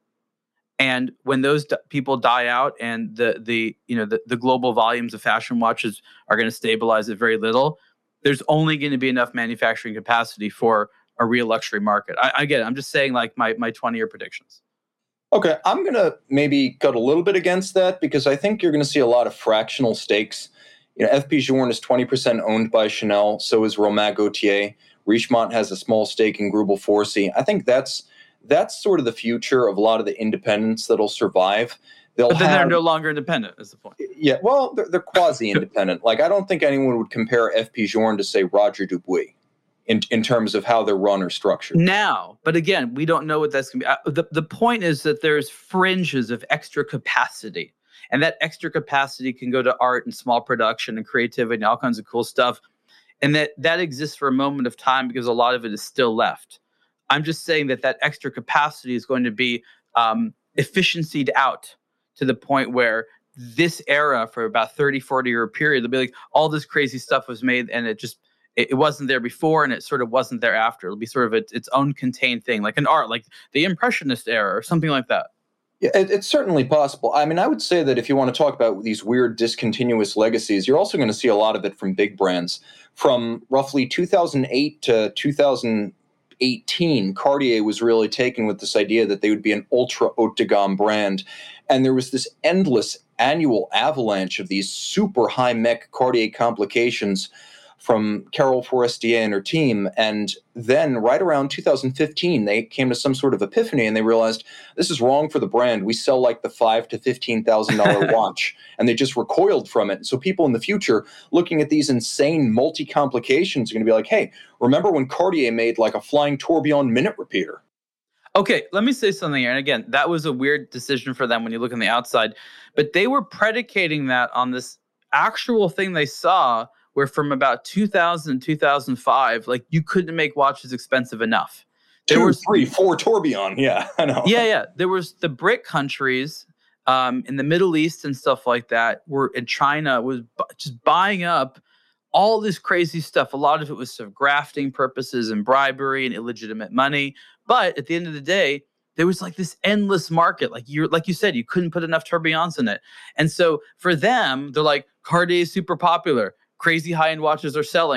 And when those d- people die out and the the you know the, the global volumes of fashion watches are going to stabilize at very little, there's only going to be enough manufacturing capacity for a real luxury market. I, again, I'm just saying like my my twenty-year predictions. Okay, I'm going to maybe cut a little bit against that because I think you're going to see a lot of fractional stakes. You know, F P Journe is twenty percent owned by Chanel, so is Romain Gaultier. Richemont has a small stake in Greubel Forsey. I think that's that's sort of the future of a lot of the independents that'll survive. They'll but then have, they're no longer independent, is the point. Yeah, well, they're, they're quasi-independent. Like, I don't think anyone would compare F P Journe to, say, Roger Dubuis. In, in terms of how they're run or structured. Now, but again, we don't know what that's going to be. Uh, the, the point is that there's fringes of extra capacity. And that extra capacity can go to art and small production and creativity and all kinds of cool stuff. And that, that exists for a moment of time because a lot of it is still left. I'm just saying that that extra capacity is going to be um, efficiencyed out to the point where this era for about thirty, forty year period, they'll be like, all this crazy stuff was made and it just, it wasn't there before and it sort of wasn't there after. It'll be sort of its, its own contained thing, like an art, like the Impressionist era or something like that. Yeah, it, it's certainly possible. I mean, I would say that if you want to talk about these weird discontinuous legacies, you're also going to see a lot of it from big brands. From roughly two thousand eight to two thousand eighteen, Cartier was really taken with this idea that they would be an ultra haute de gamme brand. And there was this endless annual avalanche of these super high mech Cartier complications from Carole Forestier and her team. And then right around two thousand fifteen, they came to some sort of epiphany and they realized this is wrong for the brand. We sell like the five to fifteen thousand dollars watch, and they just recoiled from it. So people in the future looking at these insane multi-complications are going to be like, hey, remember when Cartier made like a flying tourbillon minute repeater? Okay, let me say something here. And again, that was a weird decision for them when you look on the outside, but they were predicating that on this actual thing they saw where from about two thousand, two thousand five, like you couldn't make watches expensive enough. There Two, was three, four tourbillon. Yeah, I know. Yeah, yeah. There was the B R I C countries um, in the Middle East and stuff like that, were in China was bu- just buying up all this crazy stuff. A lot of it was for grafting purposes and bribery and illegitimate money. But at the end of the day, there was like this endless market. Like you like you said, you couldn't put enough tourbillons in it. And so for them, they're like, Cartier is super popular. Crazy high-end watches are selling.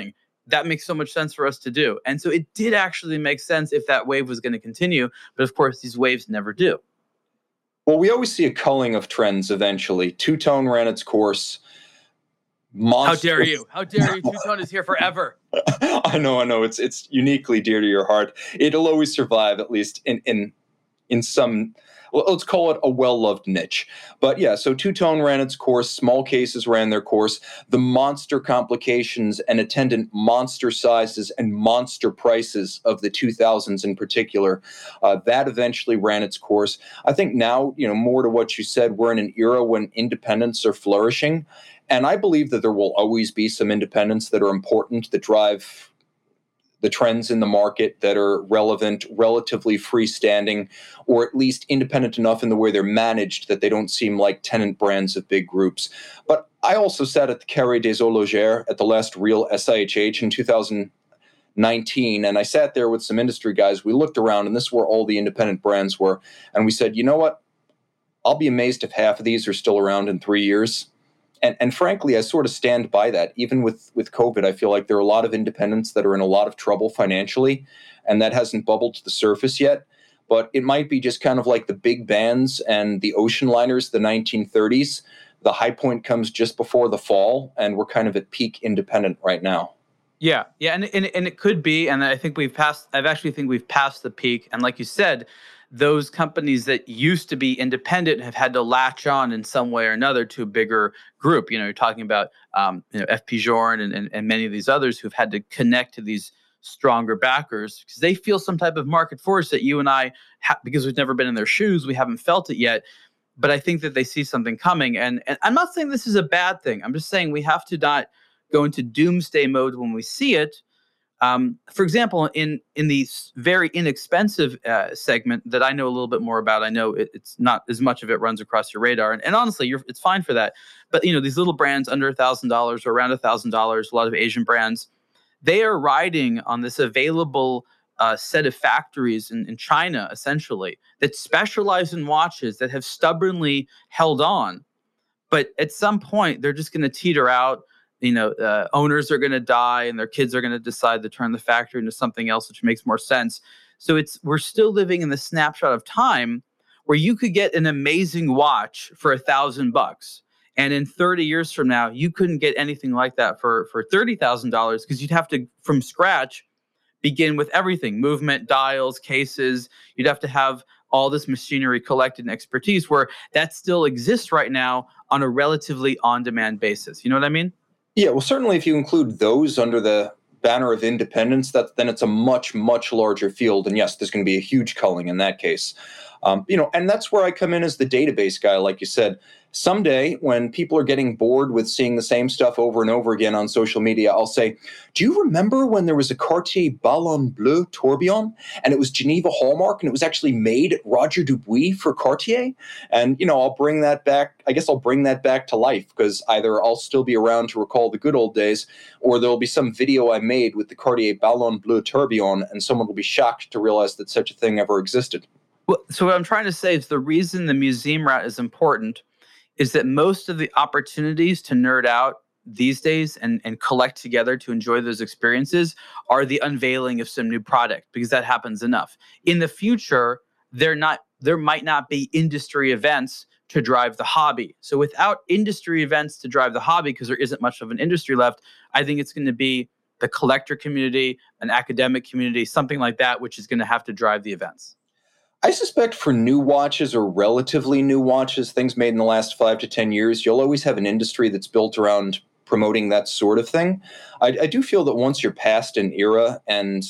that makes so much sense for us to do. And so it did actually make sense if that wave was going to continue. But of course, these waves never do. Well, we always see a culling of trends eventually. Two-tone ran its course. Monster- How dare you? How dare you? Two-tone is here forever. I know, I know. It's it's uniquely dear to your heart. It'll always survive, at least in in in some, well, let's call it a well-loved niche. But yeah, so two-tone ran its course. Small cases ran their course. The monster complications and attendant monster sizes and monster prices of the two thousands in particular, uh, that eventually ran its course. I think now, you know, more to what you said, we're in an era when independents are flourishing. And I believe that there will always be some independents that are important, that drive the trends in the market, that are relevant, relatively freestanding, or at least independent enough in the way they're managed that they don't seem like tenant brands of big groups. But I also sat at the Carré des Horlogers at the last real S I H H in two thousand nineteen, and I sat there with some industry guys. We looked around, and this is where all the independent brands were, and we said, you know what? I'll be amazed if half of these are still around in three years. And, and frankly, I sort of stand by that. Even with, with COVID, I feel like there are a lot of independents that are in a lot of trouble financially, and that hasn't bubbled to the surface yet. But it might be just kind of like the big bands and the ocean liners, the nineteen thirties. The high point comes just before the fall, and we're kind of at peak independent right now. Yeah, yeah, and, and, and it could be, and I think we've passed, I actually think we've passed the peak. And like you said, those companies that used to be independent have had to latch on in some way or another to a bigger group. You know, you're talking about um, you know, F P Journe and, and, and many of these others who've had to connect to these stronger backers because they feel some type of market force that you and I, ha- because we've never been in their shoes, we haven't felt it yet. But I think that they see something coming. And, and I'm not saying this is a bad thing. I'm just saying we have to not go into doomsday mode when we see it. Um, for example, in in the very inexpensive uh, segment that I know a little bit more about, I know it, it's not as much of it runs across your radar, and, and honestly, you're, it's fine for that. But you know, these little brands under a thousand dollars or around a thousand dollars, a lot of Asian brands, they are riding on this available uh, set of factories in, in China, essentially, that specialize in watches that have stubbornly held on, but at some point they're just going to teeter out. You know, uh, owners are going to die and their kids are going to decide to turn the factory into something else, which makes more sense. So it's we're still living in the snapshot of time where you could get an amazing watch for a thousand bucks. And in thirty years from now, you couldn't get anything like that for, for thirty thousand dollars because you'd have to, from scratch, begin with everything, movement, dials, cases. You'd have to have all this machinery collected and expertise where that still exists right now on a relatively on-demand basis. You know what I mean? Yeah, well, certainly if you include those under the banner of independence, that then it's a much, much larger field. And yes, there's going to be a huge culling in that case. Um, you know, and that's where I come in as the database guy, like you said. Someday, when people are getting bored with seeing the same stuff over and over again on social media, I'll say, do you remember when there was a Cartier Ballon Bleu tourbillon and it was Geneva Hallmark and it was actually made at Roger Dubuis for Cartier? And, you know, I'll bring that back. I guess I'll bring that back to life because either I'll still be around to recall the good old days or there'll be some video I made with the Cartier Ballon Bleu tourbillon and someone will be shocked to realize that such a thing ever existed. Well, so what I'm trying to say is the reason the museum route is important is that most of the opportunities to nerd out these days and, and collect together to enjoy those experiences are the unveiling of some new product because that happens enough. In the future, there not there might not be industry events to drive the hobby. So without industry events to drive the hobby, because there isn't much of an industry left, I think it's going to be the collector community, an academic community, something like that, which is going to have to drive the events. I suspect for new watches or relatively new watches, things made in the last five to ten years, you'll always have an industry that's built around promoting that sort of thing. I, I do feel that once you're past an era, and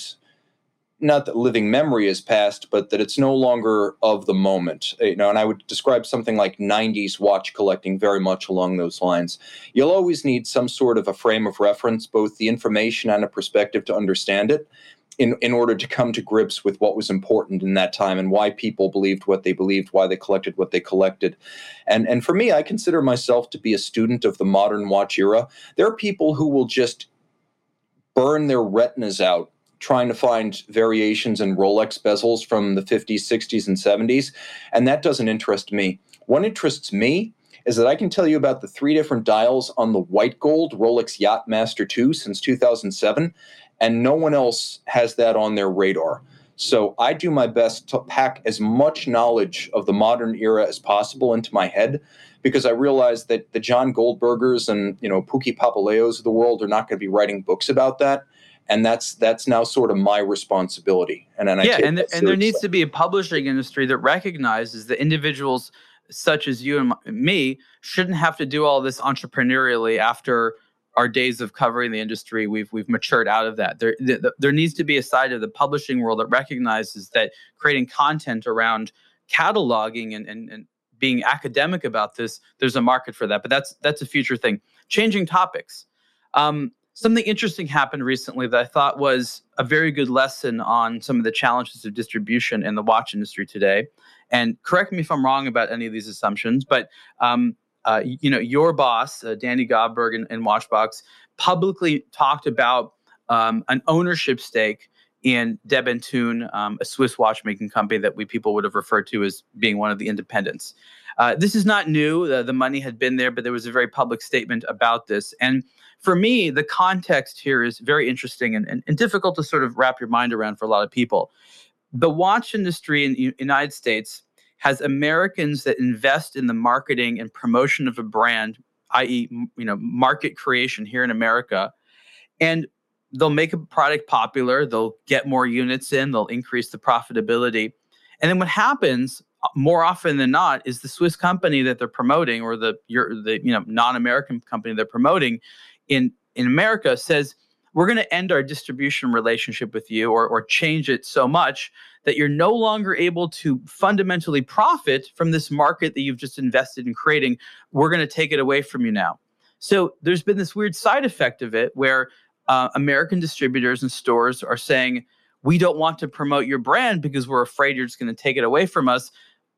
not that living memory is past, but that it's no longer of the moment. You know, and I would describe something like nineties watch collecting very much along those lines. You'll always need some sort of a frame of reference, both the information and a perspective to understand it. In, in order to come to grips with what was important in that time and why people believed what they believed, why they collected what they collected. And, and for me, I consider myself to be a student of the modern watch era. There are people who will just burn their retinas out trying to find variations in Rolex bezels from the fifties, sixties, and seventies, and that doesn't interest me. What interests me is that I can tell you about the three different dials on the white gold Rolex Yachtmaster two since two thousand seven, and no one else has that on their radar. So I do my best to pack as much knowledge of the modern era as possible into my head, because I realize that the John Goldbergers and, you know, Pookie Papaleos of the world are not going to be writing books about that. And that's that's now sort of my responsibility. And then I yeah, take and, that th- and there needs seriously. to be a publishing industry that recognizes that individuals such as you and m- me shouldn't have to do all this entrepreneurially after our days of covering the industry. We've we've matured out of that. There th- th- there needs to be a side of the publishing world that recognizes that creating content around cataloging and and, and being academic about this, there's a market for that. But that's that's a future thing. Changing topics. Um, Something interesting happened recently that I thought was a very good lesson on some of the challenges of distribution in the watch industry today. And correct me if I'm wrong about any of these assumptions, but um, uh, you know, your boss, uh, Danny Godberg in, in Watchbox, publicly talked about um, an ownership stake in De Bentun, um, a Swiss watchmaking company that we people would have referred to as being one of the independents. Uh, this is not new. Uh, the money had been there, but there was a very public statement about this. And for me, the context here is very interesting and, and, and difficult to sort of wrap your mind around for a lot of people. The watch industry in the United States has Americans that invest in the marketing and promotion of a brand, that is, you know, market creation here in America. And they'll make a product popular, they'll get more units in, they'll increase the profitability. And then what happens more often than not is the Swiss company that they're promoting, or the the you know non-American company they're promoting in in America, says, we're going to end our distribution relationship with you, or or change it so much that you're no longer able to fundamentally profit from this market that you've just invested in creating. We're going to take it away from you now. So there's been this weird side effect of it where uh, American distributors and stores are saying, we don't want to promote your brand because we're afraid you're just going to take it away from us.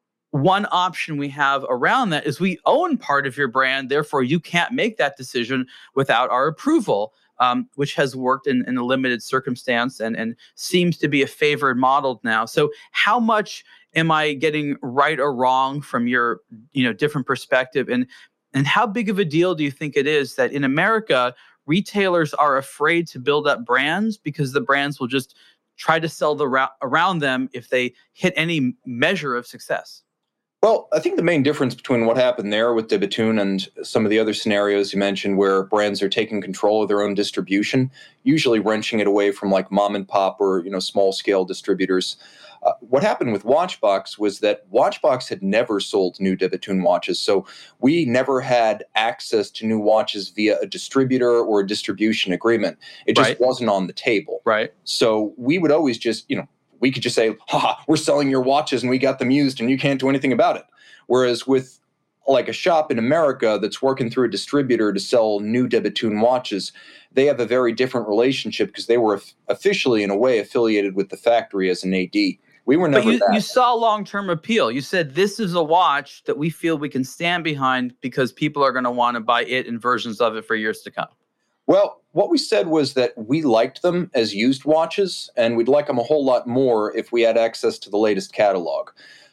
One option we have around that is we own part of your brand, therefore you can't make that decision without our approval, um, which has worked in, in a limited circumstance and, and seems to be a favored model now. So how much am I getting right or wrong from your you know, different perspective? And, and how big of a deal do you think it is that in America, retailers are afraid to build up brands because the brands will just try to sell the ra- around them if they hit any measure of success? Well, I think the main difference between what happened there with De Bentun and some of the other scenarios you mentioned where brands are taking control of their own distribution, usually wrenching it away from like mom and pop or, you know, small scale distributors. Uh, what happened with Watchbox was that Watchbox had never sold new De Bentun watches. So we never had access to new watches via a distributor or a distribution agreement. It just Right. wasn't on the table. Right. So we would always just, you know, we could just say, ha, we're selling your watches and we got them used and you can't do anything about it. Whereas with like a shop in America that's working through a distributor to sell new De Bentun watches, they have a very different relationship because they were officially, in a way, affiliated with the factory as an A D. We were never But you, that. you saw long-term appeal. You said this is a watch that we feel we can stand behind because people are going to want to buy it and versions of it for years to come. Well, what we said was that we liked them as used watches, and we'd like them a whole lot more if we had access to the latest catalog.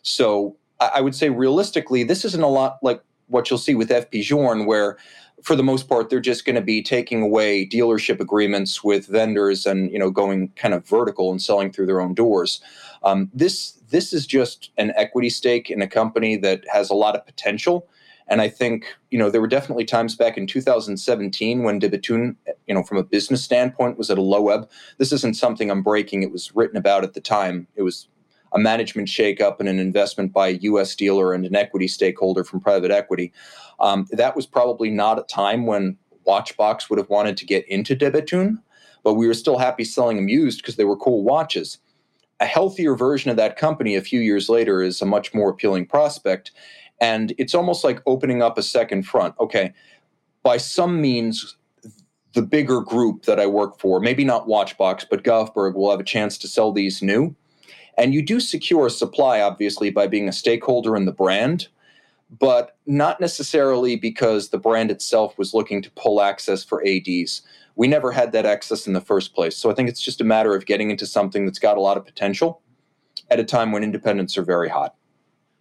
So I, I would say realistically, this isn't a lot like what you'll see with F P Journe, where for the most part, they're just going to be taking away dealership agreements with vendors and, you know, going kind of vertical and selling through their own doors. Um, this this is just an equity stake in a company that has a lot of potential. And I think, you know, there were definitely times back in two thousand seventeen when De Bentun, you know, from a business standpoint, was at a low ebb. This isn't something I'm breaking. It was written about at the time. It was a management shakeup and an investment by a U S dealer and an equity stakeholder from private equity. Um, that was probably not a time when Watchbox would have wanted to get into De Bentun, but we were still happy selling them used because they were cool watches. A healthier version of that company a few years later is a much more appealing prospect. And it's almost like opening up a second front. Okay, by some means, the bigger group that I work for, maybe not Watchbox, but Govberg, will have a chance to sell these new. And you do secure a supply, obviously, by being a stakeholder in the brand, but not necessarily because the brand itself was looking to pull access for A Ds. We never had that access in the first place. So I think it's just a matter of getting into something that's got a lot of potential at a time when independents are very hot.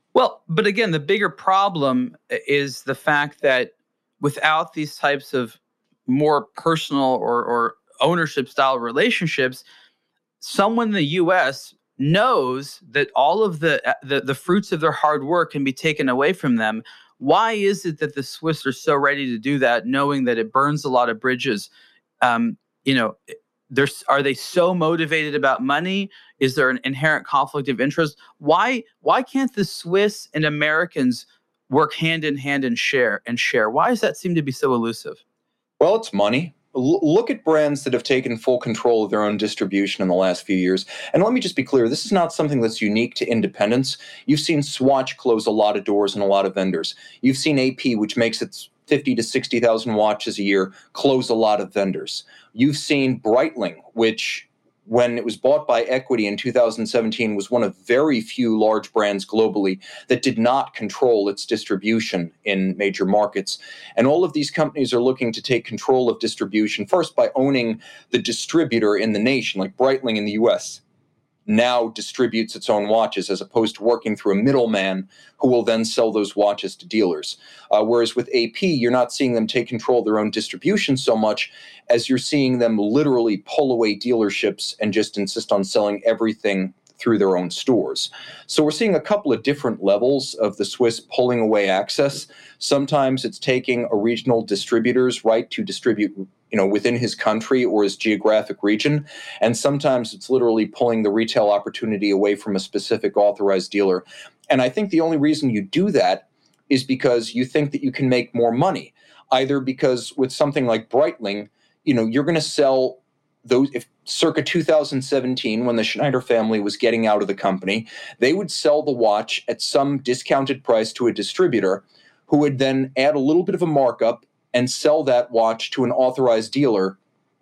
Well, but again, the bigger problem is the fact that without these types of more personal or, or ownership style relationships, someone in the U S knows that all of the, the the fruits of their hard work can be taken away from them. Why is it that the Swiss are so ready to do that, knowing that it burns a lot of bridges? Um, you know, there's are they so motivated about money? Is there an inherent conflict of interest? Why why can't the Swiss and Americans work hand in hand and share and share? Why does that seem to be so elusive? Well, it's money. L- look at brands that have taken full control of their own distribution in the last few years. And let me just be clear, this is not something that's unique to independents. You've seen Swatch close a lot of doors and a lot of vendors. You've seen A P, which makes its fifty to sixty thousand watches a year, close a lot of vendors. You've seen Breitling, which when it was bought by Equity in two thousand seventeen, was one of very few large brands globally that did not control its distribution in major markets. And all of these companies are looking to take control of distribution, first by owning the distributor in the nation, like Breitling in the U S now distributes its own watches as opposed to working through a middleman who will then sell those watches to dealers. Uh, whereas with A P, you're not seeing them take control of their own distribution so much as you're seeing them literally pull away dealerships and just insist on selling everything through their own stores. So we're seeing a couple of different levels of the Swiss pulling away access. Sometimes it's taking a regional distributor's right to distribute, you know, within his country or his geographic region. And sometimes it's literally pulling the retail opportunity away from a specific authorized dealer. And I think the only reason you do that is because you think that you can make more money, either because with something like Breitling, you know, you're going to sell those, if circa two thousand seventeen, when the Schneider family was getting out of the company, they would sell the watch at some discounted price to a distributor who would then add a little bit of a markup and sell that watch to an authorized dealer.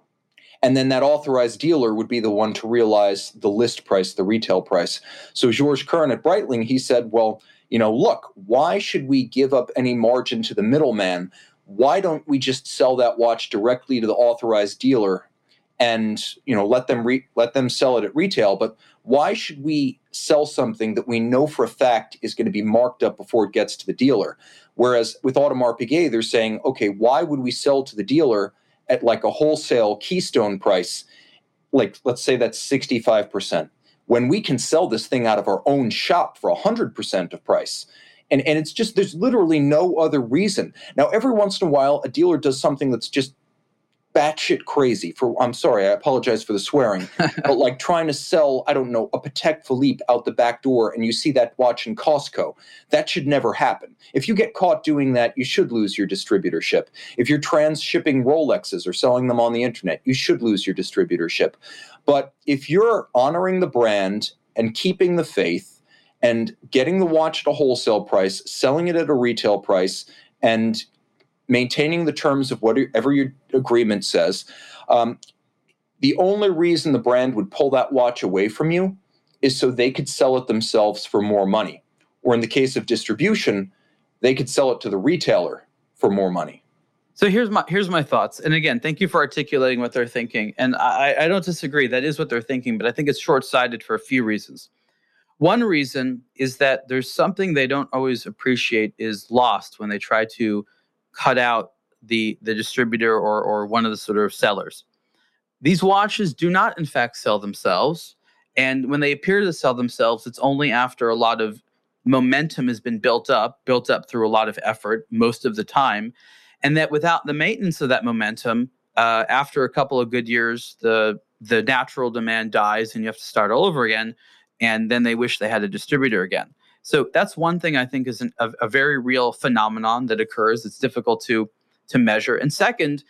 And then that authorized dealer would be the one to realize the list price, the retail price. So Georges Kern at Breitling, he said, well, you know, look, why should we give up any margin to the middleman? Why don't we just sell that watch directly to the authorized dealer and, you know, let them re- let them sell it at retail? But why should we sell something that we know for a fact is going to be marked up before it gets to the dealer? Whereas with Audemars Piguet, they're saying, okay, why would we sell to the dealer at like a wholesale keystone price? Like, let's say that's sixty-five percent, when we can sell this thing out of our own shop for one hundred percent of price. And, and it's just, there's literally no other reason. Now, every once in a while, a dealer does something that's just batshit crazy. For I'm sorry, I apologize for the swearing, but like trying to sell, I don't know, a Patek Philippe out the back door, and you see that watch in Costco. That should never happen. If you get caught doing that, you should lose your distributorship. If you're trans-shipping Rolexes or selling them on the internet, you should lose your distributorship. But if you're honoring the brand and keeping the faith and getting the watch at a wholesale price, selling it at a retail price, and maintaining the terms of whatever your agreement says, um, the only reason the brand would pull that watch away from you is so they could sell it themselves for more money. Or in the case of distribution, they could sell it to the retailer for more money. So here's my here's my thoughts. And again, thank you for articulating what they're thinking. And I, I don't disagree. That is what they're thinking, but I think it's short-sighted for a few reasons. One reason is that there's something they don't always appreciate is lost when they try to cut out the the distributor or or one of the sort of sellers. These watches do not, in fact, sell themselves. And when they appear to sell themselves, it's only after a lot of momentum has been built up, built up through a lot of effort most of the time. And that without the maintenance of that momentum, uh, after a couple of good years, the the natural demand dies and you have to start all over again. And then they wish they had a distributor again. So that's one thing I think is an, a, a very real phenomenon that occurs. It's difficult to, to measure. And second,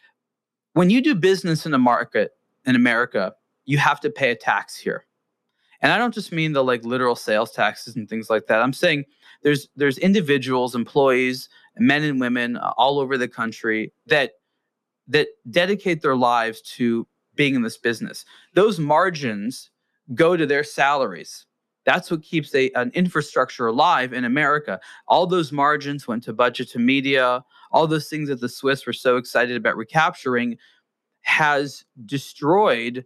when you do business in a market in America, you have to pay a tax here. And I don't just mean the like literal sales taxes and things like that. I'm saying there's there's individuals, employees, men and women uh, all over the country that that dedicate their lives to being in this business. Those margins go to their salaries. That's what keeps a, an infrastructure alive in America. All those margins went to budget to media. All those things that the Swiss were so excited about recapturing has destroyed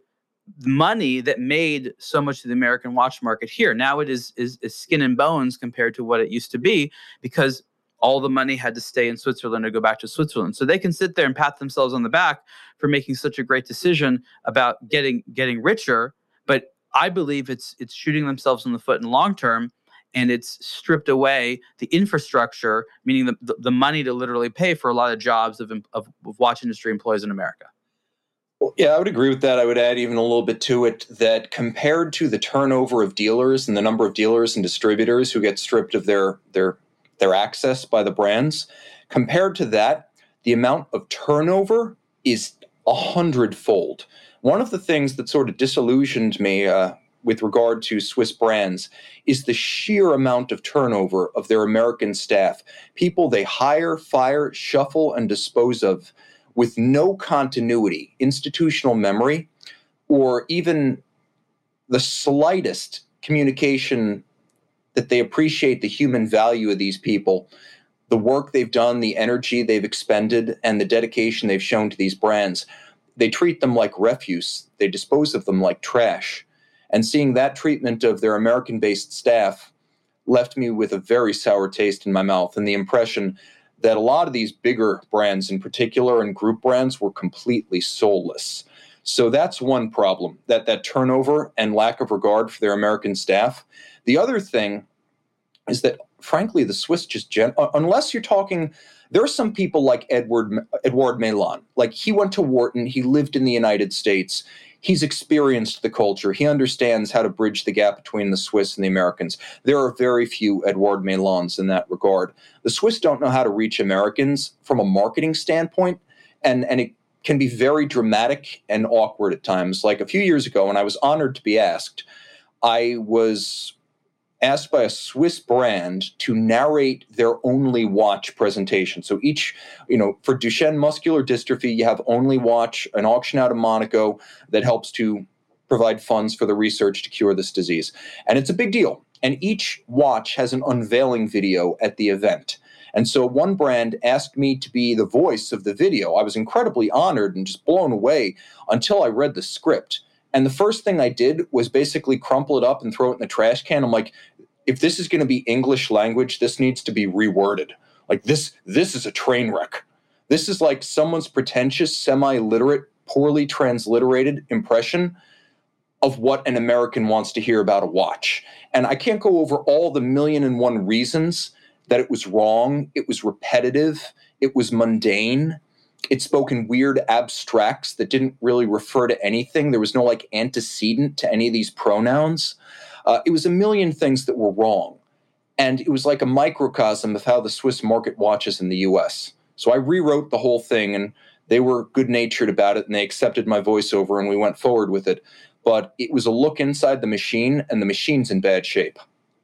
money that made so much of the American watch market here. Now it is, is, is skin and bones compared to what it used to be, because all the money had to stay in Switzerland or go back to Switzerland. So they can sit there and pat themselves on the back for making such a great decision about getting getting richer. But I believe it's it's shooting themselves in the foot in the long term, and it's stripped away the infrastructure, meaning the, the, the money to literally pay for a lot of jobs of, of, of watch industry employees in America. Well, yeah, I would agree with that. I would add even a little bit to it that compared to the turnover of dealers and the number of dealers and distributors who get stripped of their their their access by the brands, compared to that, the amount of turnover is a hundredfold. One of the things that sort of disillusioned me uh, with regard to Swiss brands is the sheer amount of turnover of their American staff. People they hire, fire, shuffle, and dispose of with no continuity, institutional memory, or even the slightest communication that they appreciate the human value of these people, the work they've done, the energy they've expended, and the dedication they've shown to these brands. They treat them like refuse. They dispose of them like trash. And seeing that treatment of their American-based staff left me with a very sour taste in my mouth, and the impression that a lot of these bigger brands in particular and group brands were completely soulless. So that's one problem, that that turnover and lack of regard for their American staff. The other thing is that, frankly, the Swiss just, gen- unless you're talking, there are some people like Edward Edouard Mélin. Like, he went to Wharton, he lived in the United States, he's experienced the culture, he understands how to bridge the gap between the Swiss and the Americans. There are very few Edouard Mélins in that regard. The Swiss don't know how to reach Americans from a marketing standpoint, and, and it can be very dramatic and awkward at times. Like a few years ago, when I was honored to be asked, I was asked by a Swiss brand to narrate their Only Watch presentation. So each, you know, for Duchenne muscular dystrophy, you have Only Watch, an auction out of Monaco that helps to provide funds for the research to cure this disease. And it's a big deal. And each watch has an unveiling video at the event. And so one brand asked me to be the voice of the video. I was incredibly honored and just blown away until I read the script. And the first thing I did was basically crumple it up and throw it in the trash can. I'm like, if this is going to be English language, this needs to be reworded. Like this, this is a train wreck. This is like someone's pretentious, semi-literate, poorly transliterated impression of what an American wants to hear about a watch. And I can't go over all the million and one reasons that it was wrong. It was repetitive. It was mundane. It spoke in weird abstracts that didn't really refer to anything. There was no like antecedent to any of these pronouns. Uh, it was a million things that were wrong. And it was like a microcosm of how the Swiss market watches in the U S. So I rewrote the whole thing, and they were good-natured about it, and they accepted my voiceover, and we went forward with it. But it was a look inside the machine, and the machine's in bad shape.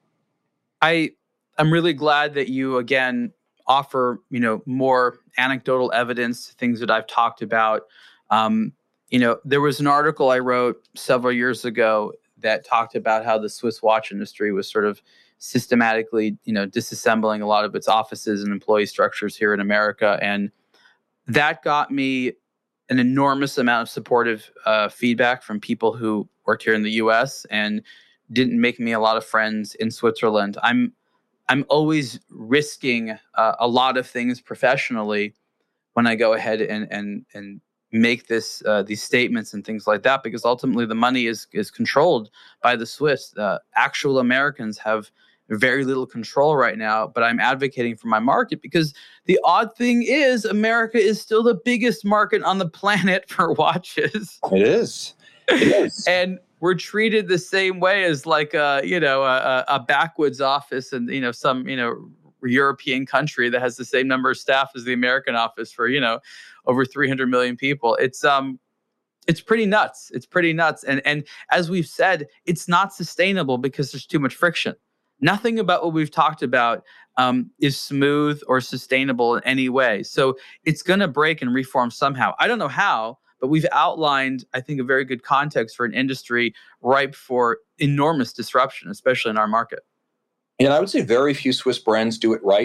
I, I'm really glad that you, again, offer, you know, more anecdotal evidence, things that I've talked about. Um, you know, there was an article I wrote several years ago that talked about how the Swiss watch industry was sort of systematically, you know, disassembling a lot of its offices and employee structures here in America. And that got me an enormous amount of supportive uh, feedback from people who worked here in the U S and didn't make me a lot of friends in Switzerland. I'm I'm always risking uh, a lot of things professionally when I go ahead and and and make this uh, these statements and things like that, because ultimately the money is is controlled by the Swiss. Uh, actual Americans have very little control right now, but I'm advocating for my market because the odd thing is America is still the biggest market on the planet for watches. It is. It is. And we're treated the same way as like a, you know, a, a backwoods office and, you know, some, you know, European country that has the same number of staff as the American office for, you know, over three hundred million people. It's, um, it's pretty nuts. It's pretty nuts. And, and as we've said, it's not sustainable because there's too much friction. Nothing about what we've talked about um, is smooth or sustainable in any way. So it's going to break and reform somehow. I don't know how, but we've outlined, I think, a very good context for an industry ripe for enormous disruption, especially in our market. And I would say very few Swiss brands do it right.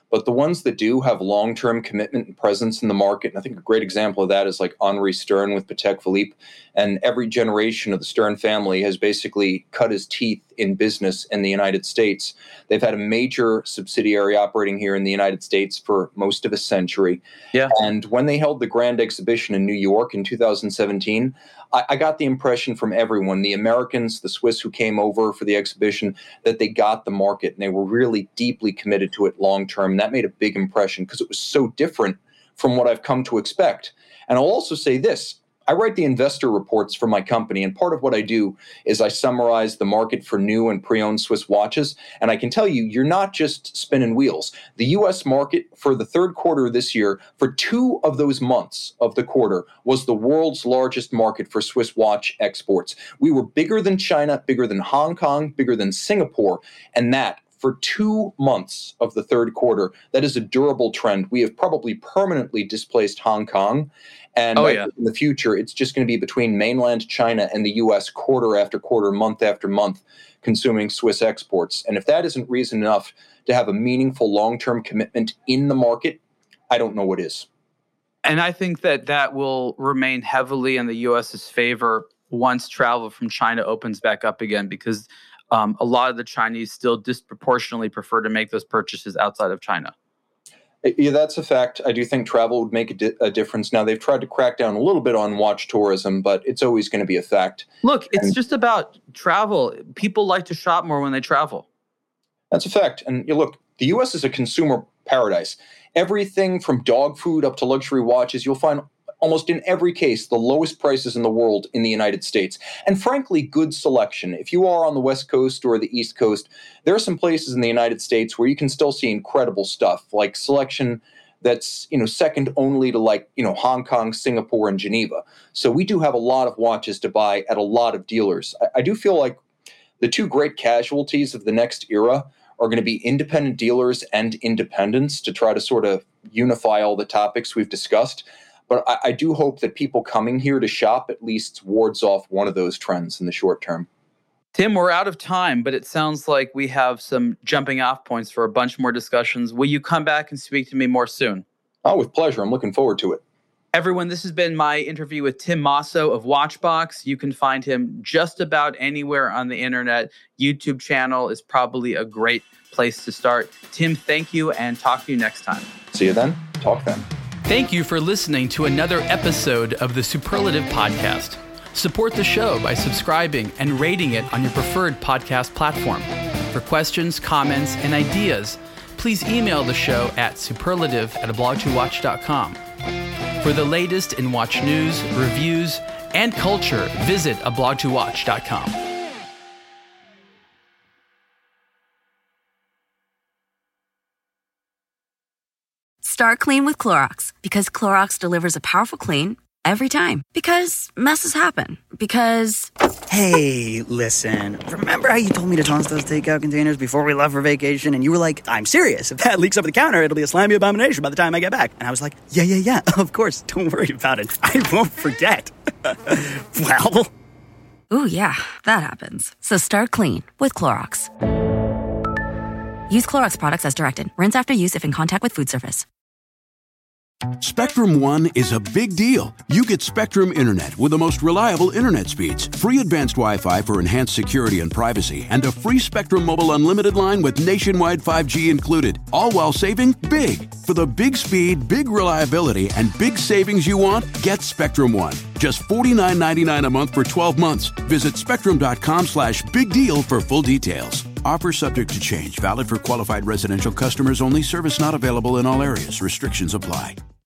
But the ones that do have long-term commitment and presence in the market, and I think a great example of that is like Henri Stern with Patek Philippe, and every generation of the Stern family has basically cut his teeth in business in the United States. They've had a major subsidiary operating here in the United States for most of a century. Yeah. And when they held the Grand Exhibition in New York in two thousand seventeen, I, I got the impression from everyone, the Americans, the Swiss who came over for the exhibition, that they got the market and they were really deeply committed to it long-term. And that made a big impression because it was so different from what I've come to expect. And I'll also say this. I write the investor reports for my company, and part of what I do is I summarize the market for new and pre-owned Swiss watches. And I can tell you, you're not just spinning wheels. The U S market for the third quarter of this year, for two of those months of the quarter, was the world's largest market for Swiss watch exports. We were bigger than China, bigger than Hong Kong, bigger than Singapore, and that for two months of the third quarter, that is a durable trend. We have probably permanently displaced Hong Kong. And oh, yeah. in the future, it's just going to be between mainland China and the U S quarter after quarter, month after month, consuming Swiss exports. And if that isn't reason enough to have a meaningful long-term commitment in the market, I don't know what is. And I think that that will remain heavily in the U S's favor once travel from China opens back up again, because um, a lot of the Chinese still disproportionately prefer to make those purchases outside of China. Yeah, that's a fact. I do think travel would make a, di- a difference. Now, they've tried to crack down a little bit on watch tourism, but it's always going to be a fact. Look, it's and just about travel. People like to shop more when they travel. That's a fact. And you look, the U S is a consumer paradise. Everything from dog food up to luxury watches, you'll find almost in every case the lowest prices in the world in the United States. And frankly, good selection. If you are on the West Coast or the East Coast, there are some places in the United States where you can still see incredible stuff, like selection that's, you know, second only to like, you know, Hong Kong, Singapore, and Geneva. So we do have a lot of watches to buy at a lot of dealers. I, I do feel like the two great casualties of the next era are going to be independent dealers and independents to try to sort of unify all the topics we've discussed. But I, I do hope that people coming here to shop at least wards off one of those trends in the short term. Tim, we're out of time, but it sounds like we have some jumping off points for a bunch more discussions. Will you come back and speak to me more soon? Oh, with pleasure. I'm looking forward to it. Everyone, this has been my interview with Tim Masso of Watchbox. You can find him just about anywhere on the internet. YouTube channel is probably a great place to start. Tim, thank you, and talk to you next time. See you then. Talk then. Thank you for listening to another episode of the Superlative Podcast. Support the show by subscribing and rating it on your preferred podcast platform. For questions, comments, and ideas, please email the show at superlative at a blog to watch dot com. For the latest in watch news, reviews, and culture, visit a blog to watch dot com. Start clean with Clorox, because Clorox delivers a powerful clean every time. Because messes happen. Because... Hey, listen. Remember how you told me to toss those takeout containers before we left for vacation? And you were like, I'm serious. If that leaks over the counter, it'll be a slimy abomination by the time I get back. And I was like, yeah, yeah, yeah, of course. Don't worry about it. I won't forget. Well... Ooh, yeah, that happens. So start clean with Clorox. Use Clorox products as directed. Rinse after use if in contact with food surface. Spectrum One is a big deal. You get Spectrum Internet with the most reliable internet speeds, free advanced Wi-Fi for enhanced security and privacy, and a free Spectrum Mobile Unlimited line with nationwide five G included, all while saving big. For the big speed, big reliability, and big savings you want, get Spectrum One. Just forty-nine ninety-nine a month for twelve months. Visit spectrum.com slash big deal for full details. Offer subject to change. Valid for qualified residential customers only. Service not available in all areas. Restrictions apply.